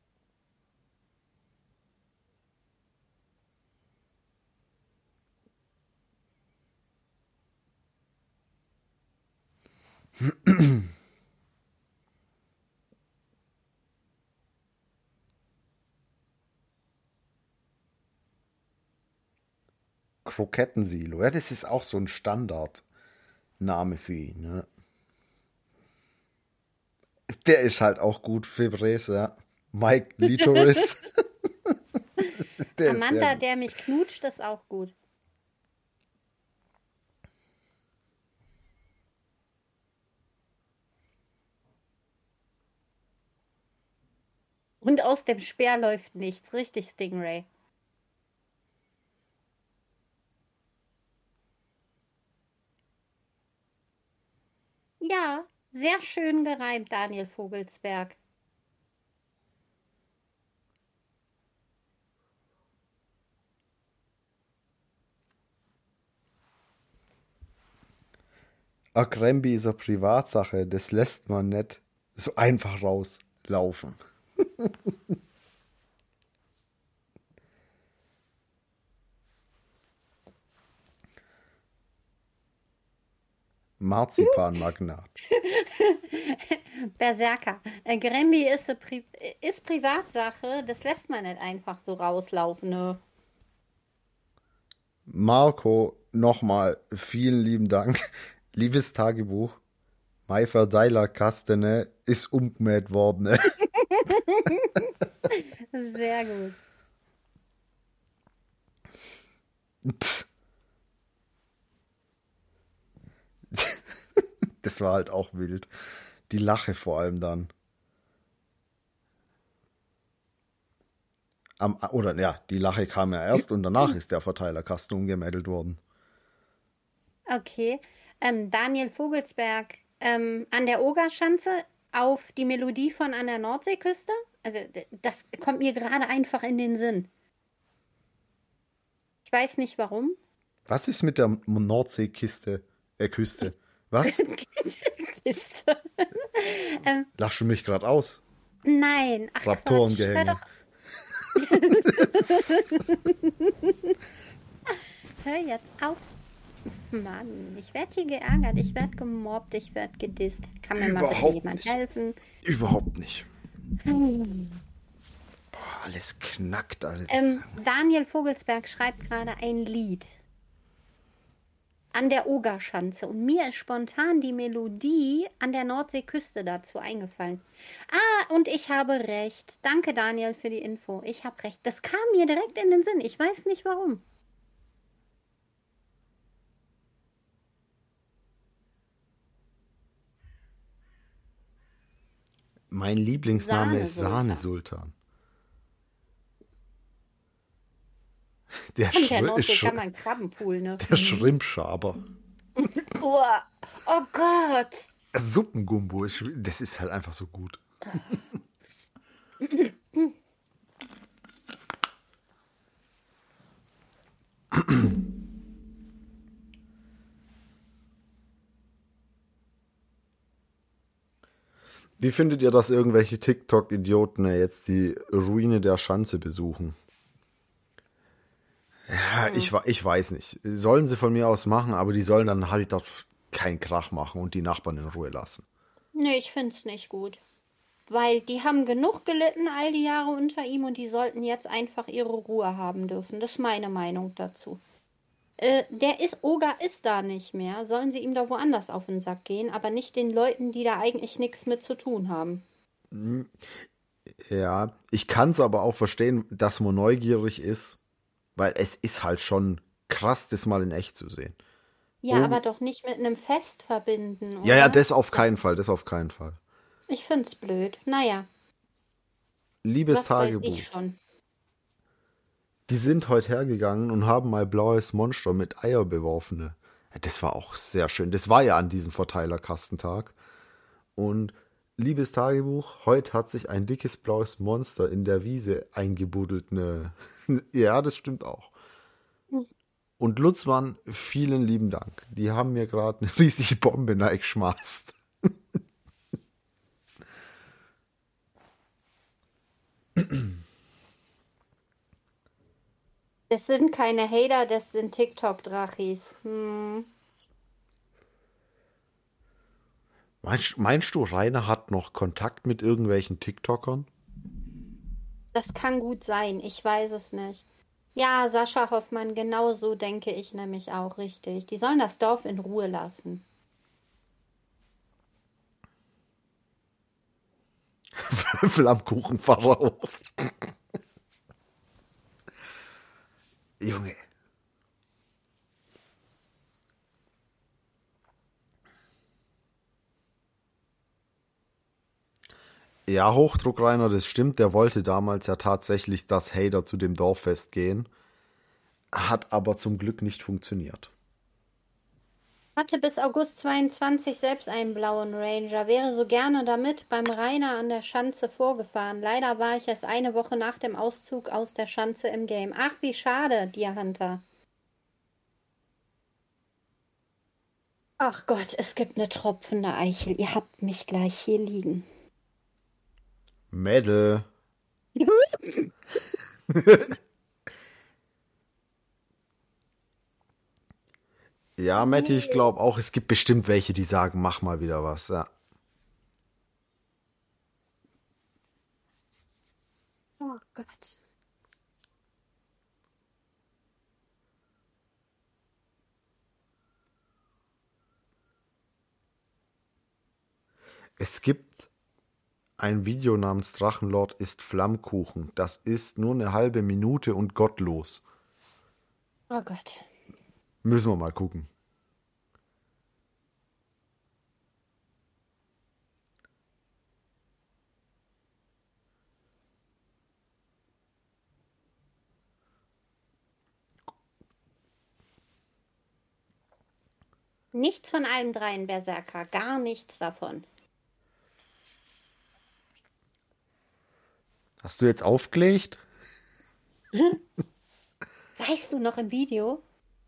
A: Krokettensilo. Ja, das ist auch so ein Standardname für ihn. Ne? Der ist halt auch gut, Fibres, ja. Mike Litoris. Der ist sehr
B: Amanda,
A: gut.
B: der mich knutscht, ist auch gut. Und aus dem Speer läuft nichts. Richtig, Stingray. Ja, sehr schön gereimt, Daniel Vogelsberg.
A: Agrembi ist eine Privatsache, das lässt man nicht so einfach rauslaufen. Marzipanmagnat.
B: Berserker. Grembi ist Privatsache, das lässt man nicht einfach so rauslaufen, ne?
A: Marco, nochmal vielen lieben Dank. Liebes Tagebuch, mein Verteilerkastene ist umgemäht worden.
B: Sehr gut.
A: Das war halt auch wild. Die Lache vor allem dann. Oder ja, die Lache kam ja erst und danach ist der Verteilerkasten umgemädelt worden.
B: Okay. Daniel Vogelsberg, an der Ogerschanze auf die Melodie von An der Nordseeküste? Also, das kommt mir gerade einfach in den Sinn. Ich weiß nicht warum.
A: Was ist mit der Nordseekiste, Küste? Was?
B: Kiste.
A: Lachst du mich gerade aus?
B: Nein, ach Quatsch, hör
A: Raptorengehänge.
B: doch. Hör jetzt auf. Mann, ich werde hier geärgert, ich werde gemobbt, ich werde gedisst. Kann mir mal bitte
A: Überhaupt
B: jemand
A: nicht.
B: helfen?
A: Überhaupt nicht. Boah, alles knackt, alles.
B: Daniel Vogelsberg schreibt gerade ein Lied an der Ogerschanze und mir ist spontan die Melodie an der Nordseeküste dazu eingefallen. Ah, und ich habe recht. Danke, Daniel, für die Info. Ich habe recht. Das kam mir direkt in den Sinn. Ich weiß nicht warum.
A: Mein Lieblingsname ist
B: Sahnesultan.
A: Sahnesultan. Der,
B: An der
A: Schri
B: Nordsee kann
A: Sch
B: man Krabbenpool, ne?
A: der Schrimpschaber.
B: Oh, oh Gott.
A: Suppengumbo, das ist halt einfach so gut. Wie findet ihr, dass irgendwelche TikTok-Idioten jetzt die Ruine der Schanze besuchen? Ja,
B: Hm.
A: ich weiß nicht. Sollen sie von mir aus machen, aber die sollen dann halt dort keinen Krach machen und die Nachbarn in Ruhe lassen.
B: Nee, ich find's nicht gut. Weil die haben genug gelitten all die Jahre unter ihm und die sollten jetzt einfach ihre Ruhe haben dürfen. Das ist meine Meinung dazu. Oger ist da nicht mehr. Sollen sie ihm da woanders auf den Sack gehen, aber nicht den Leuten, die da eigentlich nichts mit zu tun haben.
A: Ja, ich kann es aber auch verstehen, dass man neugierig ist, weil es ist halt schon krass, das mal in echt zu sehen.
B: Ja,
A: Oh,
B: aber doch nicht mit einem Fest verbinden,
A: ja, ja,
B: oder?
A: das auf keinen Fall, das auf keinen Fall.
B: Ich find's blöd. Naja,
A: Liebes
B: was weiß ich
A: Tagebuch,
B: schon.
A: Die sind heute hergegangen und haben mein blaues Monster mit Eier beworfen. Das war auch sehr schön. Das war ja an diesem Verteilerkastentag. Und liebes Tagebuch, heute hat sich ein dickes blaues Monster in der Wiese eingebuddelt. Ne? Ja, das stimmt auch. Und Lutzmann, vielen lieben Dank. Die haben mir gerade eine riesige Bombe reingeschmeißt.
B: Das sind keine Hater, das sind TikTok-Drachis. Hm.
A: Meinst du, Rainer hat noch Kontakt mit irgendwelchen TikTokern?
B: Das kann gut sein, ich weiß es nicht. Ja, Sascha Hoffmann, genau so denke ich nämlich auch richtig. Die sollen das Dorf in Ruhe lassen.
A: Flammkuchenpharao. Junge. Ja, Hochdruck Rainer, das stimmt. Der wollte damals ja tatsächlich, dass Hader zu dem Dorffest gehen. Hat aber zum Glück nicht funktioniert.
B: Hatte bis August 22 selbst einen blauen Ranger, wäre so gerne damit beim Rainer an der Schanze vorgefahren. Leider war ich erst eine Woche nach dem Auszug aus der Schanze im Game. Ach, wie schade, Deer Hunter. Ach Gott, es gibt eine tropfende Eichel. Ihr habt mich gleich hier liegen.
A: Mädel. Ja, Matti, ich glaube auch, es gibt bestimmt welche, die sagen, mach mal wieder was. Ja.
B: Oh Gott.
A: Es gibt ein Video namens Drachenlord isst Flammkuchen. Das ist nur eine halbe Minute und gottlos.
B: Oh Gott.
A: Müssen wir mal gucken.
B: Nichts von allen dreien Berserker, gar nichts davon.
A: Hast du jetzt aufgelegt?
B: Weißt du noch im Video?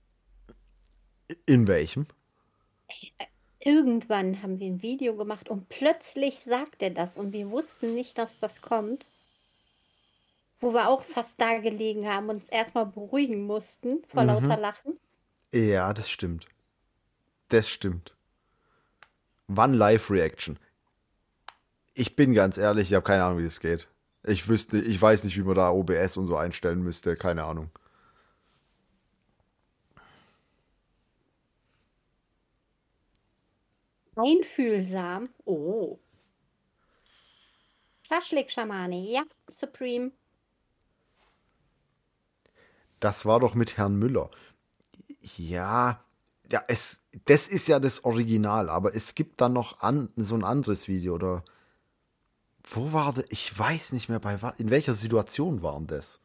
A: In welchem?
B: Irgendwann haben wir ein Video gemacht und plötzlich sagt er das und wir wussten nicht, dass das kommt. Wo wir auch fast da gelegen haben und uns erstmal beruhigen mussten vor lauter
A: Mhm.
B: Lachen.
A: Ja, das stimmt. Das stimmt. Wann Live-Reaction? Ich bin ganz ehrlich, ich habe keine Ahnung, wie das geht. Ich weiß nicht, wie man da OBS und so einstellen müsste. Keine Ahnung.
B: Einfühlsam. Oh. Schaschlik-Schamane. Ja, Supreme.
A: Das war doch mit Herrn Müller. Ja, ja, das ist ja das Original, aber es gibt dann noch so ein anderes Video, oder wo war der? Ich weiß nicht mehr, in welcher Situation waren das?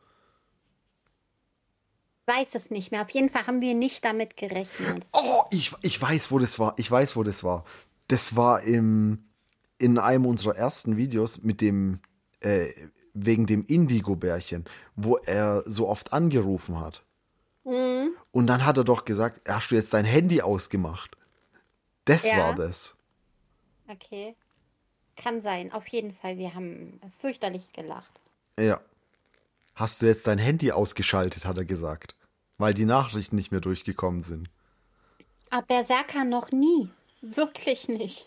B: Weiß es nicht mehr. Auf jeden Fall haben wir nicht damit gerechnet.
A: Oh, ich weiß, wo das war. Ich weiß, wo das war. Das war in einem unserer ersten Videos mit äh, wegen dem Indigo-Bärchen, wo er so oft angerufen hat.
B: Mhm.
A: Und dann hat er doch gesagt, hast du jetzt dein Handy ausgemacht? Das war
B: Ja,
A: das.
B: okay. Kann sein. Auf jeden Fall. Wir haben fürchterlich gelacht.
A: Ja. Hast du jetzt dein Handy ausgeschaltet, hat er gesagt. Weil die Nachrichten nicht mehr durchgekommen sind.
B: Aber Berserker noch nie. Wirklich nicht.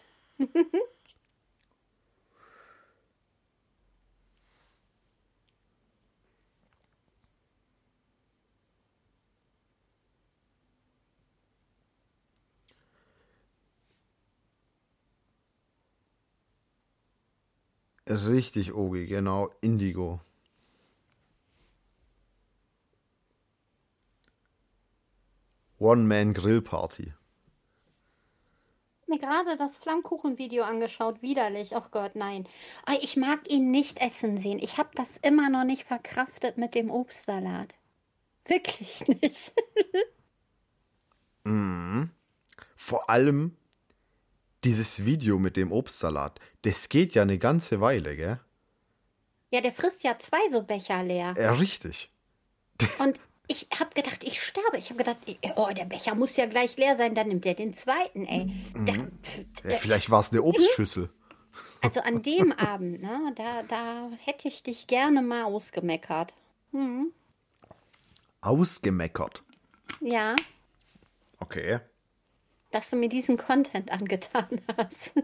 A: Richtig, Ogi, genau. Indigo. One-Man-Grill-Party.
B: Mir gerade das Flammkuchenvideo angeschaut, widerlich. Oh Gott, nein. Ich mag ihn nicht essen sehen. Ich habe das immer noch nicht verkraftet mit dem Obstsalat. Wirklich nicht.
A: Mhm. Vor allem dieses Video mit dem Obstsalat. Das geht ja eine ganze Weile, gell?
B: Ja, der frisst ja 2 so Becher leer.
A: Ja, richtig.
B: Und ich habe gedacht, ich sterbe. Ich habe gedacht, oh, der Becher muss ja gleich leer sein. Dann nimmt er den zweiten, ey. Da,
A: Ja, vielleicht war es eine Obstschüssel.
B: also an dem Abend, ne, da hätte ich dich gerne mal ausgemeckert. Hm.
A: Ausgemeckert.
B: Ja,
A: Okay.
B: dass du mir diesen Content angetan hast.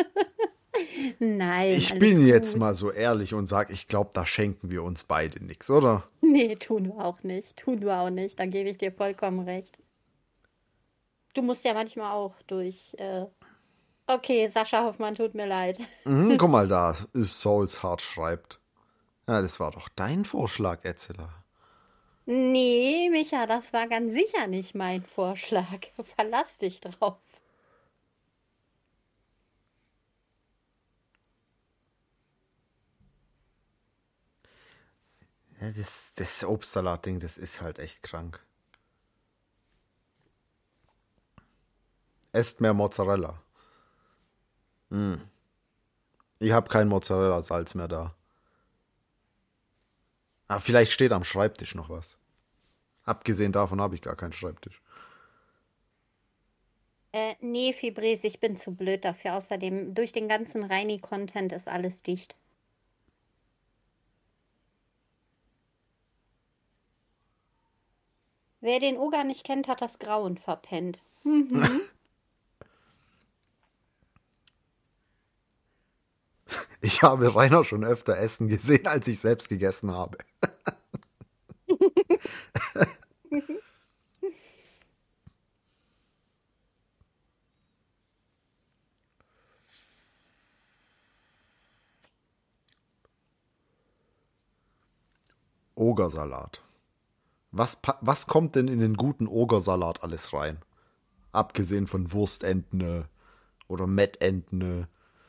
B: Nein,
A: Ich
B: alles
A: bin jetzt
B: gut.
A: mal so ehrlich und sag, ich glaube, da schenken wir uns beide nichts, oder?
B: Nee, tun wir auch nicht. Tun wir auch nicht. Da gebe ich dir vollkommen recht. Du musst ja manchmal auch durch. Okay, Sascha Hoffmann, tut mir leid.
A: Guck mal da, ist Souls Hart schreibt. Ja, das war doch dein Vorschlag, Etzela.
B: Nee, Micha, das war ganz sicher nicht mein Vorschlag. Verlass dich drauf.
A: Ja, das Obstsalat-Ding, das ist halt echt krank. Esst mehr Mozzarella. Ich habe kein Mozzarella-Salz mehr da. Aber vielleicht steht am Schreibtisch noch was. Abgesehen davon habe ich gar keinen Schreibtisch.
B: Nee, Fibres, ich bin zu blöd dafür. Außerdem, durch den ganzen Reini-Content ist alles dicht. Wer den Oger nicht kennt, hat das Grauen verpennt. Mhm.
A: Ich habe Rainer schon öfter essen gesehen, als ich selbst gegessen habe. Ogersalat. Was kommt denn in den guten Ogersalat alles rein? Abgesehen von Wurstentne oder Mettentne.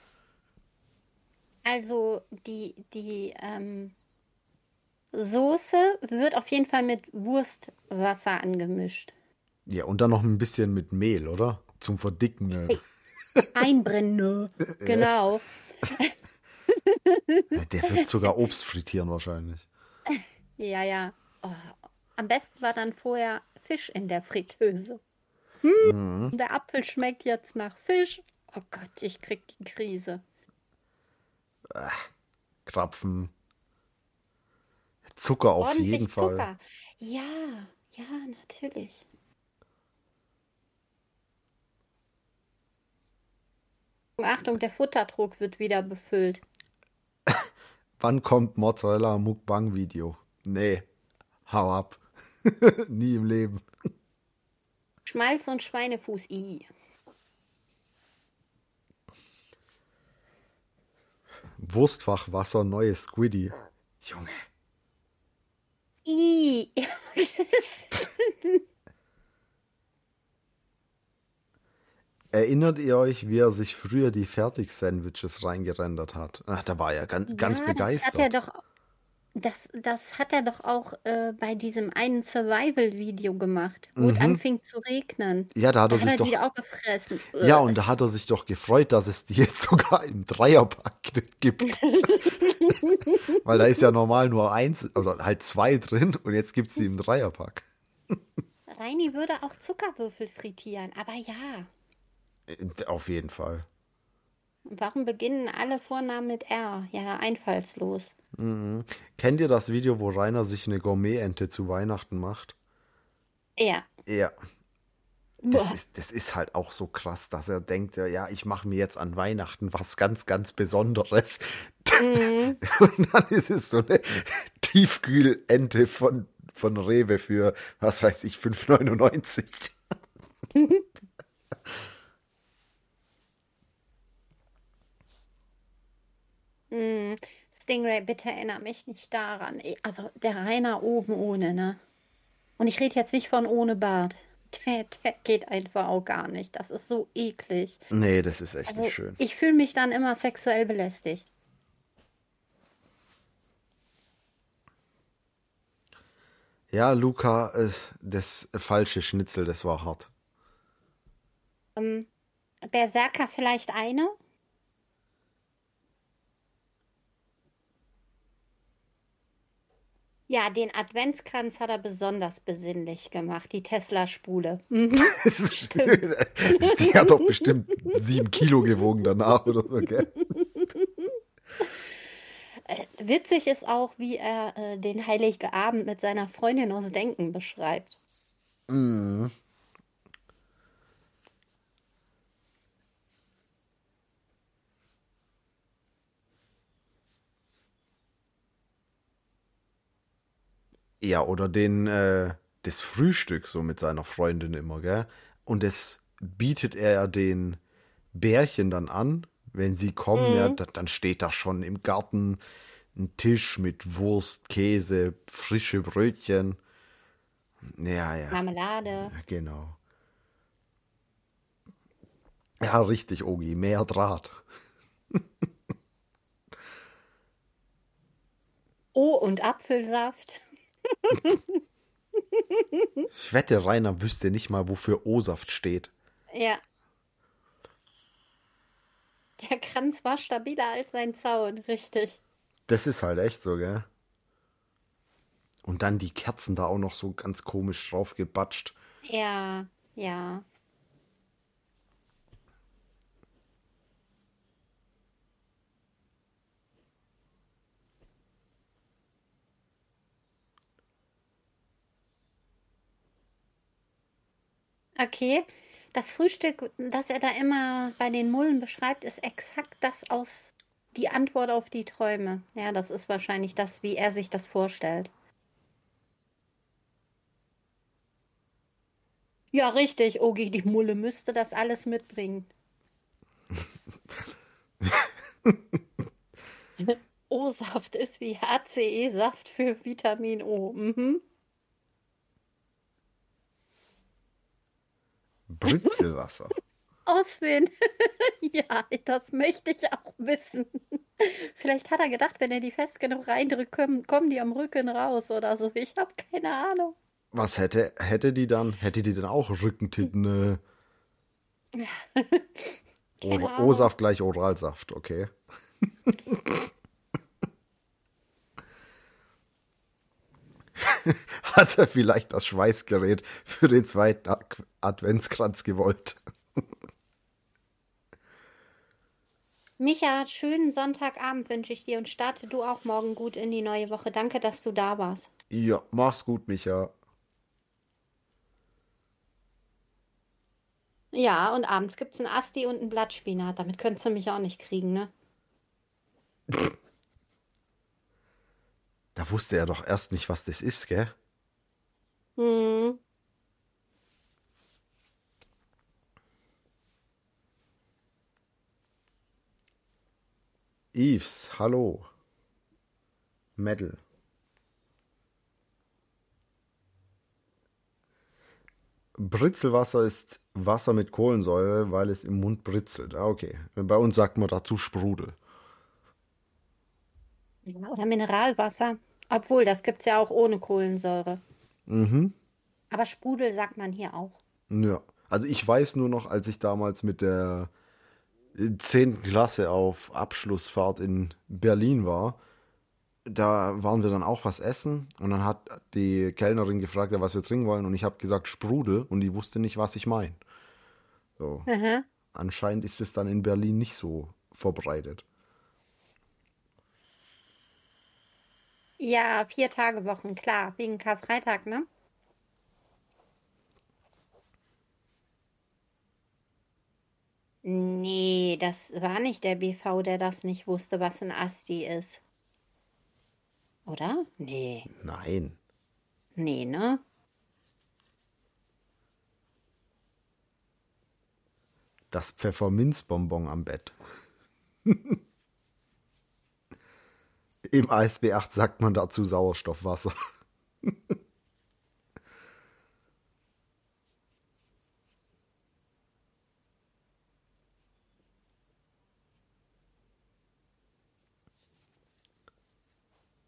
B: Also, die Soße wird auf jeden Fall mit Wurstwasser angemischt.
A: Ja, und dann noch ein bisschen mit Mehl, oder? Zum Verdicken. Ne?
B: Hey, einbrennen, genau.
A: Ja, der wird sogar Obst frittieren wahrscheinlich.
B: Ja, ja. Oh, am besten war dann vorher Fisch in der Fritteuse. Der Apfel schmeckt jetzt nach Fisch. Oh Gott, ich krieg die Krise.
A: Krapfen. Zucker auf jeden
B: Ordentlich
A: Fall.
B: Zucker. Ja, ja, natürlich. Achtung, der Futterdruck wird wieder befüllt.
A: Wann kommt Mozzarella Mukbang Video? Nee, hau ab. Nie im Leben.
B: Schmalz und Schweinefuß. I.
A: Wurstfachwasser, neues Squiddy. Junge.
B: I.
A: Erinnert ihr euch, wie er sich früher die Fertig-Sandwiches reingerendert hat? Ach, da war er ganz
B: Ja, das hat er
A: begeistert.
B: doch, das hat er doch auch bei diesem einen Survival-Video gemacht, wo es
A: Mhm.
B: anfing zu regnen.
A: Ja, da hat er
B: Da hat
A: sich
B: er die
A: doch.
B: wieder auch gefressen.
A: Ja, und da hat er sich doch gefreut, dass es die jetzt sogar im Dreierpack gibt. Weil da ist ja normal nur eins, also halt zwei drin und jetzt gibt es die im Dreierpack.
B: Reini würde auch Zuckerwürfel frittieren, aber ja.
A: Auf jeden Fall.
B: Warum beginnen alle Vornamen mit R? Ja, einfallslos.
A: Kennt ihr das Video, wo Rainer sich eine Gourmet-Ente zu Weihnachten macht?
B: Ja.
A: Ja,
B: Boah.
A: das ist halt auch so krass, dass er denkt, ja, ich mache mir jetzt an Weihnachten was ganz, ganz Besonderes.
B: Mhm.
A: Und dann ist es so eine Tiefkühlente von Rewe für, was weiß ich, 5,99.
B: Mm, Stingray, bitte erinnere mich nicht daran. Also der Rainer oben ohne, ne? Und ich rede jetzt nicht von ohne Bart. Der geht einfach auch gar nicht. Das ist so eklig.
A: Nee, das ist echt nicht
B: Also
A: schön.
B: ich fühle mich dann immer sexuell belästigt.
A: Ja, Luca, das falsche Schnitzel, das war hart.
B: Ähm, Berserker vielleicht eine? Ja, den Adventskranz hat er besonders besinnlich gemacht, die Tesla-Spule. Mhm, stimmt.
A: Das Ding hat doch bestimmt 7 Kilo gewogen danach oder so, gell?
B: Witzig ist auch, wie er den Heiligen Abend mit seiner Freundin aus Denken beschreibt.
A: Mm. Ja, oder das Frühstück so mit seiner Freundin immer, gell? Und das bietet er ja den Bärchen dann an, wenn sie kommen, ja,
B: Mhm.
A: dann steht da schon im Garten ein Tisch mit Wurst, Käse, frische Brötchen. Ja, ja,
B: Marmelade.
A: genau. Ja, richtig, Ogi, mehr Draht.
B: Oh, und Apfelsaft.
A: Ich wette, Rainer wüsste nicht mal, wofür O-Saft steht.
B: Ja, der Kranz war stabiler als sein Zaun, richtig.
A: Das ist halt echt so, gell? Und dann die Kerzen da auch noch so ganz komisch drauf gebatscht.
B: Ja, ja. Okay. Das Frühstück, das er da immer bei den Mullen beschreibt, ist exakt das aus die Antwort auf die Träume. Ja, das ist wahrscheinlich das, wie er sich das vorstellt. Ja, richtig, Ogi, die Mulle müsste das alles mitbringen. O-Saft ist wie HCE-Saft für Vitamin O. Mhm.
A: Britzelwasser.
B: Auswählen. Ja, das möchte ich auch wissen. Vielleicht hat er gedacht, wenn er die fest genug reindrückt, kommen die am Rücken raus oder so. Ich habe keine Ahnung.
A: Was hätte die dann? Hätte die dann auch Rückentitten?
B: Ja, keine Ahnung.
A: O-Saft gleich Oralsaft, okay. Hat er vielleicht das Schweißgerät für den zweiten Adventskranz gewollt?
B: Micha, schönen Sonntagabend wünsche ich dir und starte du auch morgen gut in die neue Woche. Danke, dass du da warst.
A: Ja, mach's gut, Micha.
B: Ja, und abends gibt's ein Asti und ein Blattspinat. Damit könntest du mich auch nicht kriegen, ne?
A: Da wusste er doch erst nicht, was das ist, gell?
B: Hm.
A: Yves, hallo. Medal. Britzelwasser ist Wasser mit Kohlensäure, weil es im Mund britzelt. Ah, okay. Bei uns sagt man dazu Sprudel.
B: Ja, oder Mineralwasser. Obwohl, das gibt's ja auch ohne Kohlensäure.
A: Mhm.
B: Aber Sprudel sagt man hier auch.
A: Ja. Also ich weiß nur noch, als ich damals mit der 10. Klasse auf Abschlussfahrt in Berlin war, da waren wir dann auch was essen und dann hat die Kellnerin gefragt, ja, was wir trinken wollen und ich habe gesagt Sprudel und die wusste nicht, was ich meine. So.
B: Aha.
A: Anscheinend ist es dann in Berlin nicht so verbreitet.
B: Ja, 4 Tage Wochen, klar. Wegen Karfreitag, ne? Nee, das war nicht der BV, der das nicht wusste, was ein Asti ist. Oder? Nee.
A: Nein,
B: Nee, ne?
A: das Pfefferminzbonbon am Bett. Im ASB 8 sagt man dazu Sauerstoffwasser.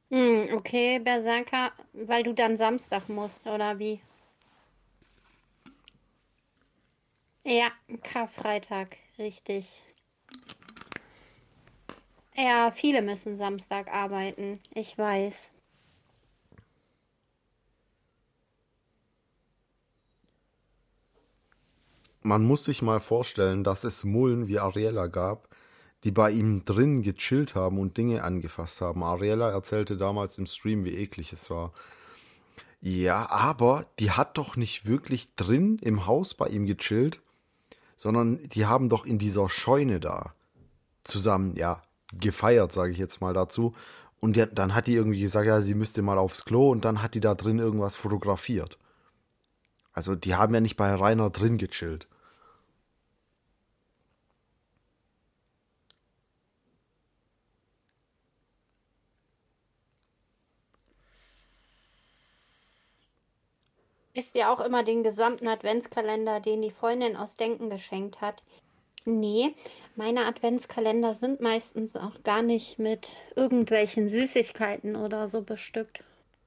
B: Okay, Berserker, weil du dann Samstag musst, oder wie? Ja, Karfreitag, richtig. Ja, viele müssen Samstag arbeiten, ich weiß.
A: Man muss sich mal vorstellen, dass es Mullen wie Ariella gab, die bei ihm drin gechillt haben und Dinge angefasst haben. Ariella erzählte damals im Stream, wie eklig es war. Ja, aber die hat doch nicht wirklich drin im Haus bei ihm gechillt, sondern die haben doch in dieser Scheune da zusammen, ja, gefeiert, sage ich jetzt mal dazu. Und dann hat die irgendwie gesagt, ja, sie müsste mal aufs Klo und dann hat die da drin irgendwas fotografiert. Also die haben ja nicht bei Rainer drin gechillt.
B: Ist dir auch immer den gesamten Adventskalender, den die Freundin aus Denken geschenkt hat? Nee, meine Adventskalender sind meistens auch gar nicht mit irgendwelchen Süßigkeiten oder so bestückt.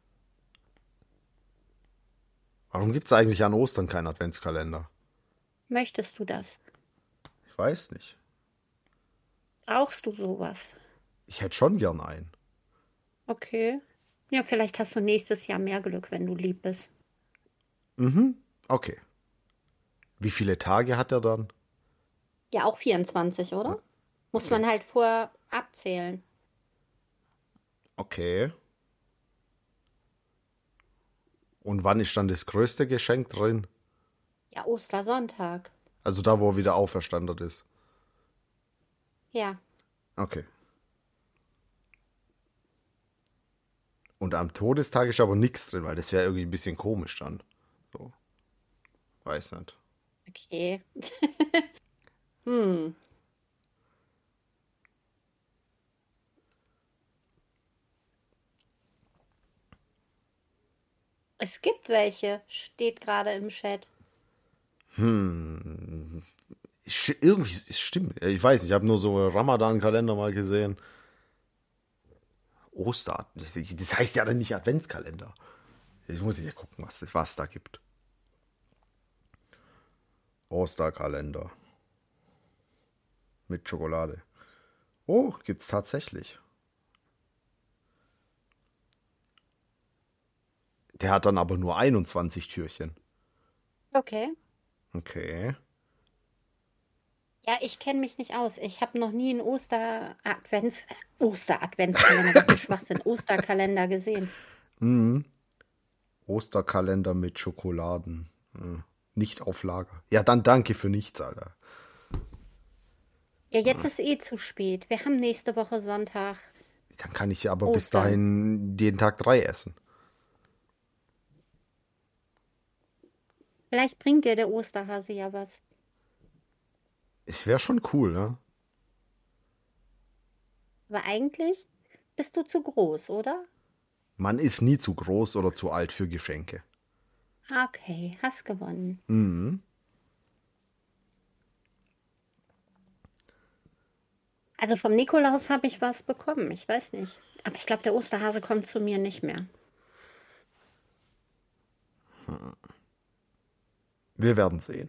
A: Warum gibt es eigentlich an Ostern keinen Adventskalender?
B: Möchtest du das?
A: Ich weiß nicht.
B: Brauchst du sowas?
A: Ich hätte schon gern einen.
B: Okay. Ja, vielleicht hast du nächstes Jahr mehr Glück, wenn du lieb bist.
A: Mhm, okay. Wie viele Tage hat er dann?
B: Ja, auch 24, oder? Muss
A: Okay,
B: man halt vorher abzählen.
A: okay. Und wann ist dann das größte Geschenk drin?
B: Ja, Ostersonntag.
A: Also da, wo er wieder auferstanden ist.
B: Ja.
A: Okay. Und am Todestag ist aber nichts drin, weil das wäre irgendwie ein bisschen komisch dann. So, weiß nicht.
B: Okay. Hm. Es gibt welche, steht gerade im Chat.
A: Hm. Irgendwie, es stimmt. Ich weiß nicht, ich habe nur so einen Ramadan-Kalender mal gesehen. Oster. Das heißt ja dann nicht Adventskalender. Jetzt muss ich ja gucken, was da gibt. Osterkalender mit Schokolade. Oh, gibt's tatsächlich. Der hat dann aber nur 21 Türchen.
B: Okay.
A: Okay.
B: Ja, ich kenne mich nicht aus. Ich habe noch nie einen Oster-Adventskalender, was für Schwachsinn, Osterkalender gesehen.
A: Mhm. Osterkalender mit Schokoladen. Hm. Nicht auf Lager. Ja, dann danke für nichts, Alter.
B: Ja, jetzt ist eh zu spät. Wir haben nächste Woche Sonntag
A: Dann kann ich aber bis
B: Ostern.
A: dahin jeden Tag drei essen.
B: Vielleicht bringt dir der Osterhase ja was.
A: Es wäre schon cool, ne?
B: Aber eigentlich bist du zu groß, oder?
A: Man ist nie zu groß oder zu alt für Geschenke.
B: Okay, hast gewonnen.
A: Mhm.
B: Also vom Nikolaus habe ich was bekommen. Ich weiß nicht. Aber ich glaube, der Osterhase kommt zu mir nicht mehr.
A: Wir werden sehen.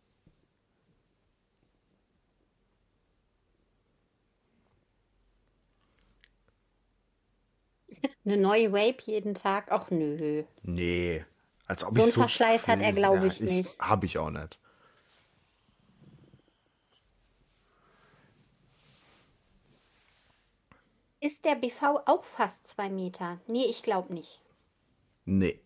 B: Eine neue Vape jeden Tag? Ach nö.
A: Nee. Als ob
B: So
A: ich
B: einen
A: so.
B: Verschleiß hat er, glaube
A: Ja,
B: ich, nicht.
A: habe ich auch nicht.
B: Ist der BV auch fast 2 Meter? Nee, ich glaube nicht.
A: Nee.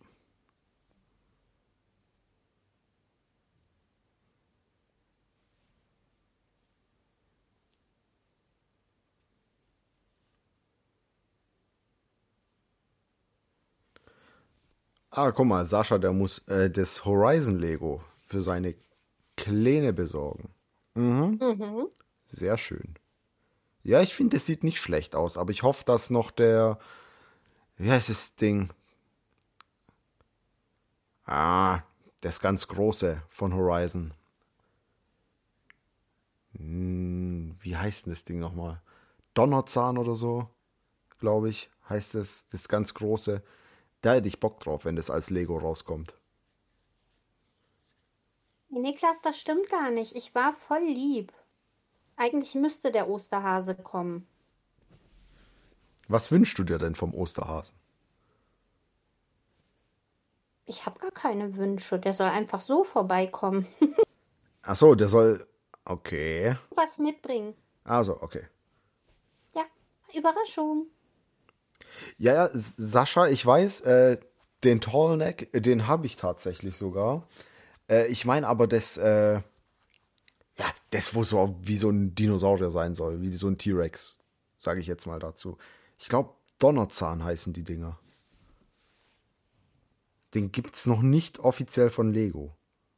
A: Ah, guck mal, Sascha, der muss das Horizon Lego für seine Kleine besorgen. Mhm.
B: Mhm.
A: Sehr schön. Ja, ich finde, es sieht nicht schlecht aus, aber ich hoffe, dass noch der. Wie heißt das Ding? Ah, das ganz große von Horizon. Wie heißt denn das Ding nochmal? Donnerzahn oder so? glaube ich, heißt es, das ganz große. Da hätte ich Bock drauf, wenn das als Lego rauskommt.
B: Nee, Niklas, das stimmt gar nicht. Ich war voll lieb. Eigentlich müsste der Osterhase kommen.
A: Was wünschst du dir denn vom Osterhasen?
B: Ich habe gar keine Wünsche. Der soll einfach so vorbeikommen.
A: Ach so, der soll. Okay.
B: Was mitbringen.
A: Also, okay.
B: Ja, Überraschung.
A: Ja, ja, Sascha, ich weiß, den Tallneck, den habe ich tatsächlich sogar. Ich meine aber ja, das, wo so wie so ein Dinosaurier sein soll, wie so ein T-Rex, sage ich jetzt mal dazu. Ich glaube, Donnerzahn heißen die Dinger. Den gibt's noch nicht offiziell von Lego.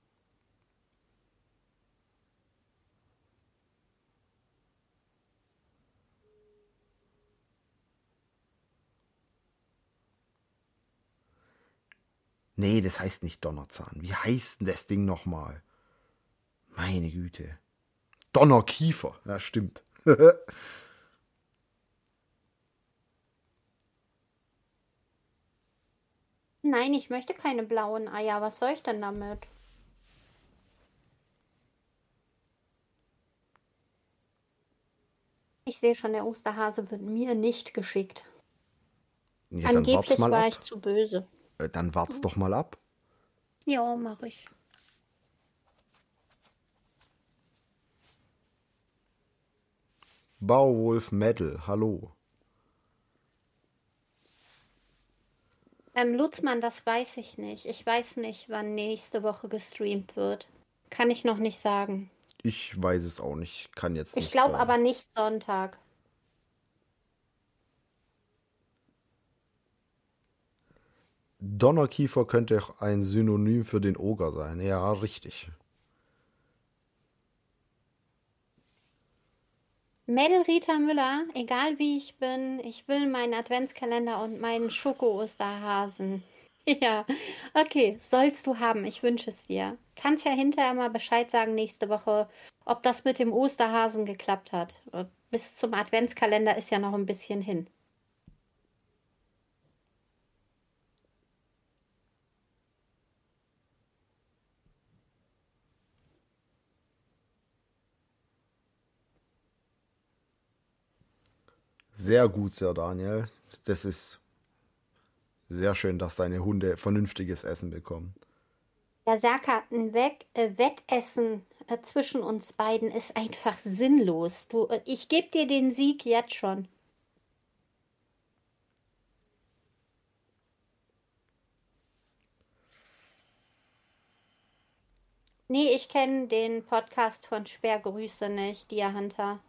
A: Nee, das heißt nicht Donnerzahn. Wie heißt denn das Ding nochmal? Meine Güte. Donnerkiefer. Ja, stimmt.
B: Nein, ich möchte keine blauen Eier. Was soll ich denn damit? Ich sehe schon, der Osterhase wird mir nicht geschickt.
A: Ja, dann wart's
B: Angeblich
A: mal
B: war ich
A: ab.
B: zu böse.
A: Dann wart's doch mal ab.
B: Ja, mache ich.
A: Bauwolf Metal, hallo.
B: Lutzmann, das weiß ich nicht. Ich weiß nicht, wann nächste Woche gestreamt wird. Kann ich noch nicht sagen.
A: Ich weiß es auch nicht, kann jetzt
B: Ich
A: nicht
B: glaube
A: sagen.
B: aber nicht Sonntag.
A: Donnerkiefer könnte auch ein Synonym für den Oger sein. Ja, richtig.
B: Mel Rita Müller, egal wie ich bin, ich will meinen Adventskalender und meinen Schoko-Osterhasen. Ja, okay, sollst du haben. Ich wünsche es dir. Kannst ja hinterher mal Bescheid sagen nächste Woche, ob das mit dem Osterhasen geklappt hat. Bis zum Adventskalender ist ja noch ein bisschen hin.
A: Sehr gut, Sir Daniel. Das ist sehr schön, dass deine Hunde vernünftiges Essen bekommen.
B: Ja, Saka, ein Wettessen zwischen uns beiden ist einfach sinnlos. Ich gebe dir den Sieg jetzt schon. Nee, ich kenne den Podcast von Sperrgrüße nicht, Dear Hunter.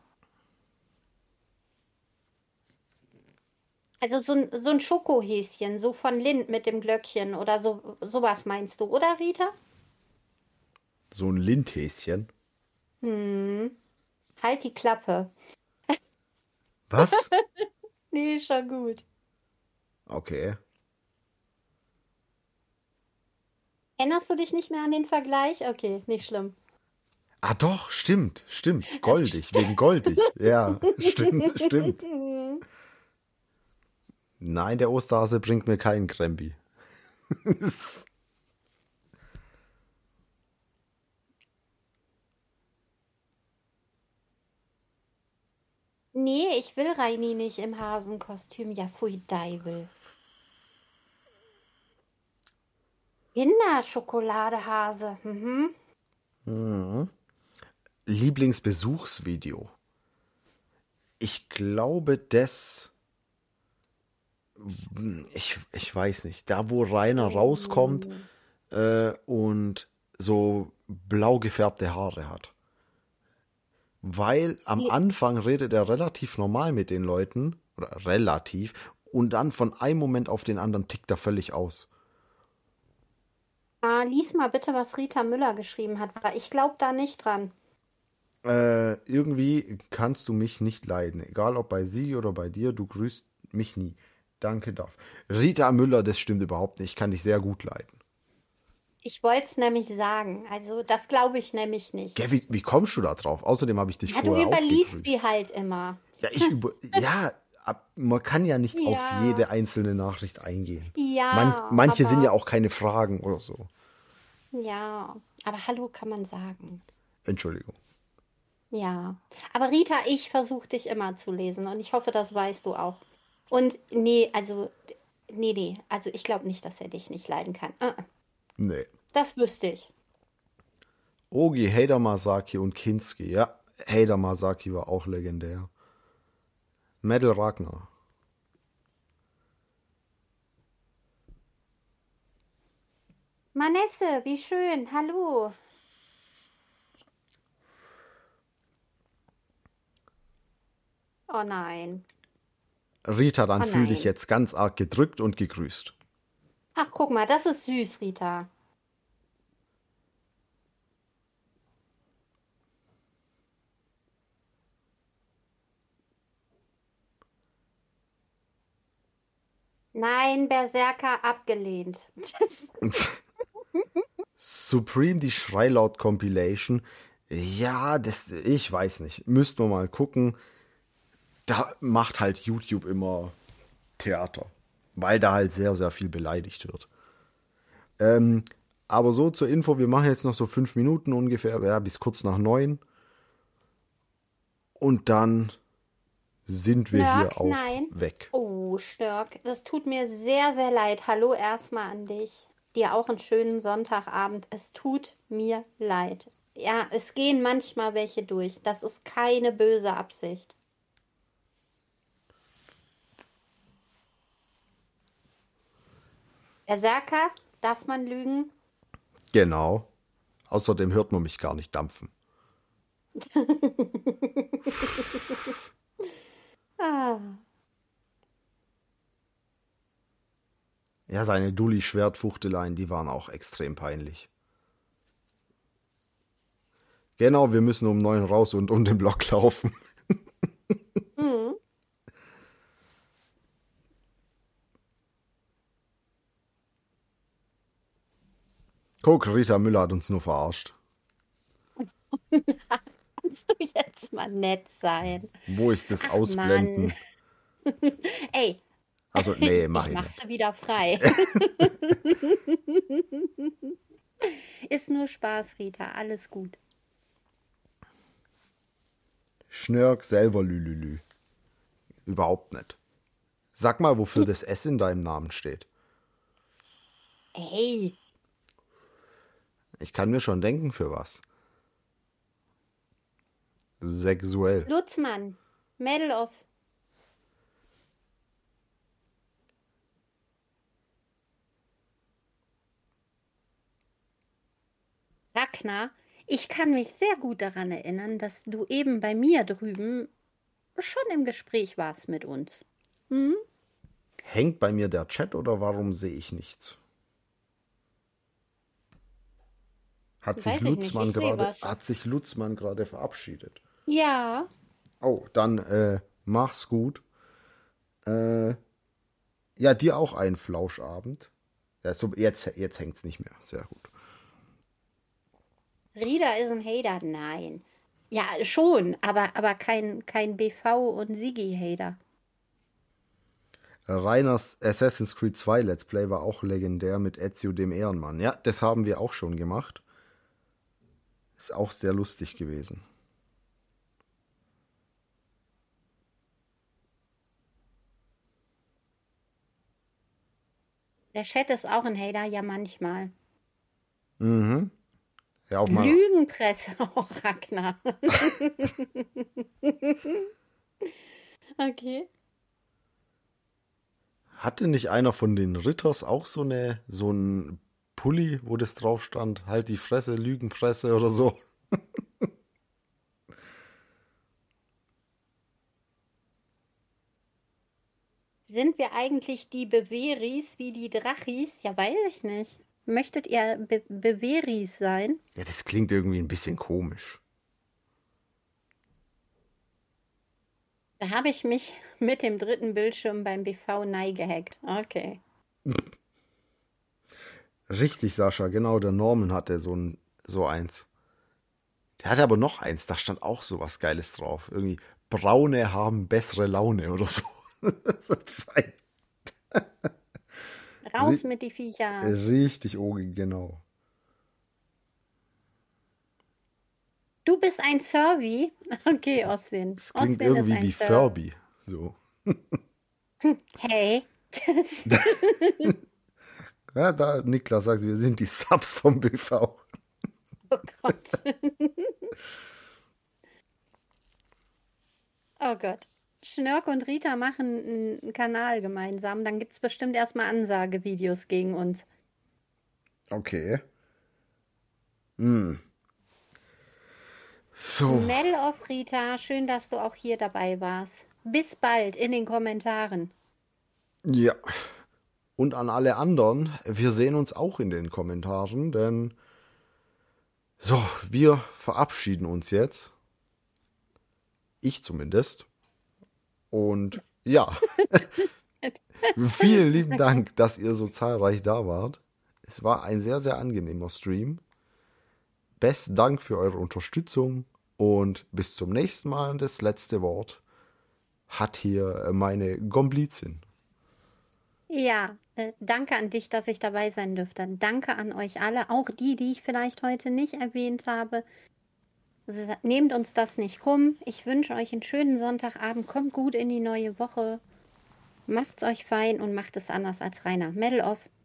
B: Also so ein Schokohäschen, so von Lind mit dem Glöckchen oder sowas meinst du, oder Rita?
A: So ein Lindhäschen.
B: Hm, halt die Klappe.
A: Was?
B: Nee, schon gut.
A: Okay.
B: Erinnerst du dich nicht mehr an den Vergleich? Okay, nicht schlimm.
A: Ah doch, stimmt, stimmt. Goldig, wegen goldig. Ja, stimmt, stimmt. Nein, der Osterhase bringt mir keinen Krembi.
B: Nee, ich will Reini nicht im Hasenkostüm. Ja, pfui Deivel. Kinderschokoladehase. Mhm.
A: Lieblingsbesuchsvideo. Ich glaube, ich weiß nicht, da wo Rainer rauskommt
B: Mhm.
A: und so blau gefärbte Haare hat. Weil am
B: Die-
A: Anfang redet er relativ normal mit den Leuten, oder relativ, und dann von einem Moment auf den anderen tickt er völlig aus.
B: Lies mal bitte, was Rita Müller geschrieben hat, weil ich glaube da nicht dran.
A: Irgendwie kannst du mich nicht leiden. Egal ob bei sie oder bei dir, du grüßt mich nie. Danke dafür. Rita Müller, das stimmt überhaupt nicht. Ich kann dich sehr gut leiden.
B: Ich wollte es nämlich sagen. Also, das glaube ich nämlich nicht.
A: Gell, wie kommst du da drauf? Außerdem habe ich dich
B: Ja, du
A: vorher auch
B: überliest sie
A: gegrüßt.
B: halt immer.
A: Ja, ja, man kann ja nicht auf
B: Ja,
A: jede einzelne Nachricht eingehen.
B: ja,
A: Manche sind ja
B: aber
A: auch keine Fragen oder so.
B: ja, aber hallo kann man sagen.
A: Entschuldigung.
B: Ja, aber Rita, ich versuche dich immer zu lesen und ich hoffe, das weißt du auch. Und nee, also, nee, also ich glaube nicht, dass er dich nicht leiden kann.
A: Nee.
B: Das wüsste ich.
A: Ogi, Heider Masaki und Kinski. Ja, Heider Masaki war auch legendär. Medal Ragnar.
B: Manesse, wie schön, hallo. Oh nein,
A: Rita, dann
B: oh
A: fühl dich
B: nein.
A: jetzt ganz arg gedrückt und gegrüßt.
B: Ach, guck mal, das ist süß, Rita. Nein, Berserker abgelehnt.
A: Supreme, die Schreilaut Compilation. Ja, ich weiß nicht. Müssten wir mal gucken. Da macht halt YouTube immer Theater. Weil da halt sehr, sehr viel beleidigt wird. Ähm, aber so zur Info, wir machen jetzt noch so 5 Minuten ungefähr, ja, bis kurz nach 9. Und dann sind wir hier
B: Schnörk,
A: auch
B: nein.
A: weg.
B: Oh, Schnörk, das tut mir sehr, sehr leid. Hallo erstmal an dich. Dir auch einen schönen Sonntagabend. Es tut mir leid. Ja, es gehen manchmal welche durch. Das ist keine böse Absicht. Berserker, darf man lügen?
A: Genau. Außerdem hört man mich gar nicht dampfen.
B: Ah,
A: Ja, seine Dulli-Schwertfuchteleien, die waren auch extrem peinlich. Genau, wir müssen um 9 raus und um den Block laufen.
B: hm.
A: Guck, Rita Müller hat uns nur verarscht.
B: Kannst du jetzt mal nett sein?
A: Wo ist das
B: Ach Mann.
A: Ausblenden?
B: Ey,
A: Also, nee, mach
B: ich
A: ich
B: mach's
A: nicht.
B: wieder frei. Ist nur Spaß, Rita. Alles gut.
A: Schnörk selber Lülülü. Überhaupt nicht. Sag mal, wofür das S in deinem Namen steht.
B: Ey,
A: Ich kann mir schon denken, für was. Sexuell.
B: Lutzmann. Medal of Ragnar. Ich kann mich sehr gut daran erinnern, dass du eben bei mir drüben schon im Gespräch warst mit uns. Hm?
A: Hängt bei mir der Chat oder warum sehe ich nichts?
B: Weiß ich nicht. Ich sehe was.
A: Hat sich Lutzmann gerade verabschiedet?
B: Ja.
A: Oh, dann mach's gut. Äh, ja, dir auch einen Flauschabend. Ja, so, jetzt hängt's nicht mehr. Sehr gut.
B: Rita ist ein Hater. Nein. Ja, schon, aber kein BV und Sigi-Hater.
A: Reiners Assassin's Creed 2 Let's Play war auch legendär mit Ezio dem Ehrenmann. Ja, das haben wir auch schon gemacht. Ist auch sehr lustig gewesen.
B: Der Chat ist auch ein Hater, ja manchmal.
A: Mhm. Ja, auch mal.
B: Lügenpresse, oh Ragnar. Okay.
A: Hatte nicht einer von den Ritters auch so ein Pulli, wo das drauf stand? Halt die Fresse, Lügenpresse oder so?
B: Sind wir eigentlich die Beweris wie die Drachis? Ja, weiß ich nicht. Möchtet ihr Beweris sein?
A: Ja, das klingt irgendwie ein bisschen komisch.
B: Da habe ich mich mit dem dritten Bildschirm beim BV gehackt. Okay.
A: Richtig, Sascha, genau, der Norman hatte so eins. Der hatte aber noch eins, da stand auch so was Geiles drauf. Irgendwie, Braune haben bessere Laune oder so. So Zeit.
B: Raus mit die Viecher.
A: Richtig, Ogi, genau.
B: Du bist ein Survey? Okay, Oswin.
A: Es klingt
B: Oswin ist
A: irgendwie
B: ein
A: wie
B: Survey.
A: Furby. So.
B: Hey.
A: Ja, da Niklas sagt, wir sind die Subs vom BV.
B: Oh Gott. Oh Gott. Schnörk und Rita machen einen Kanal gemeinsam. Dann gibt es bestimmt erstmal Ansagevideos gegen uns.
A: Okay. Hm. So,
B: Mel of Rita, schön, dass du auch hier dabei warst. Bis bald in den Kommentaren.
A: ja. Und an alle anderen, wir sehen uns auch in den Kommentaren, denn so, wir verabschieden uns jetzt. Ich zumindest. Und ja, vielen lieben Dank, dass ihr so zahlreich da wart. Es war ein sehr, sehr angenehmer Stream. Besten Dank für eure Unterstützung und bis zum nächsten Mal. Das letzte Wort hat hier meine Gomblizin.
B: Ja, danke an dich, dass ich dabei sein dürfte. Danke an euch alle, auch die, die ich vielleicht heute nicht erwähnt habe. Nehmt uns das nicht krumm. Ich wünsche euch einen schönen Sonntagabend. Kommt gut in die neue Woche. Macht's euch fein und macht es anders als Rainer. Medal off.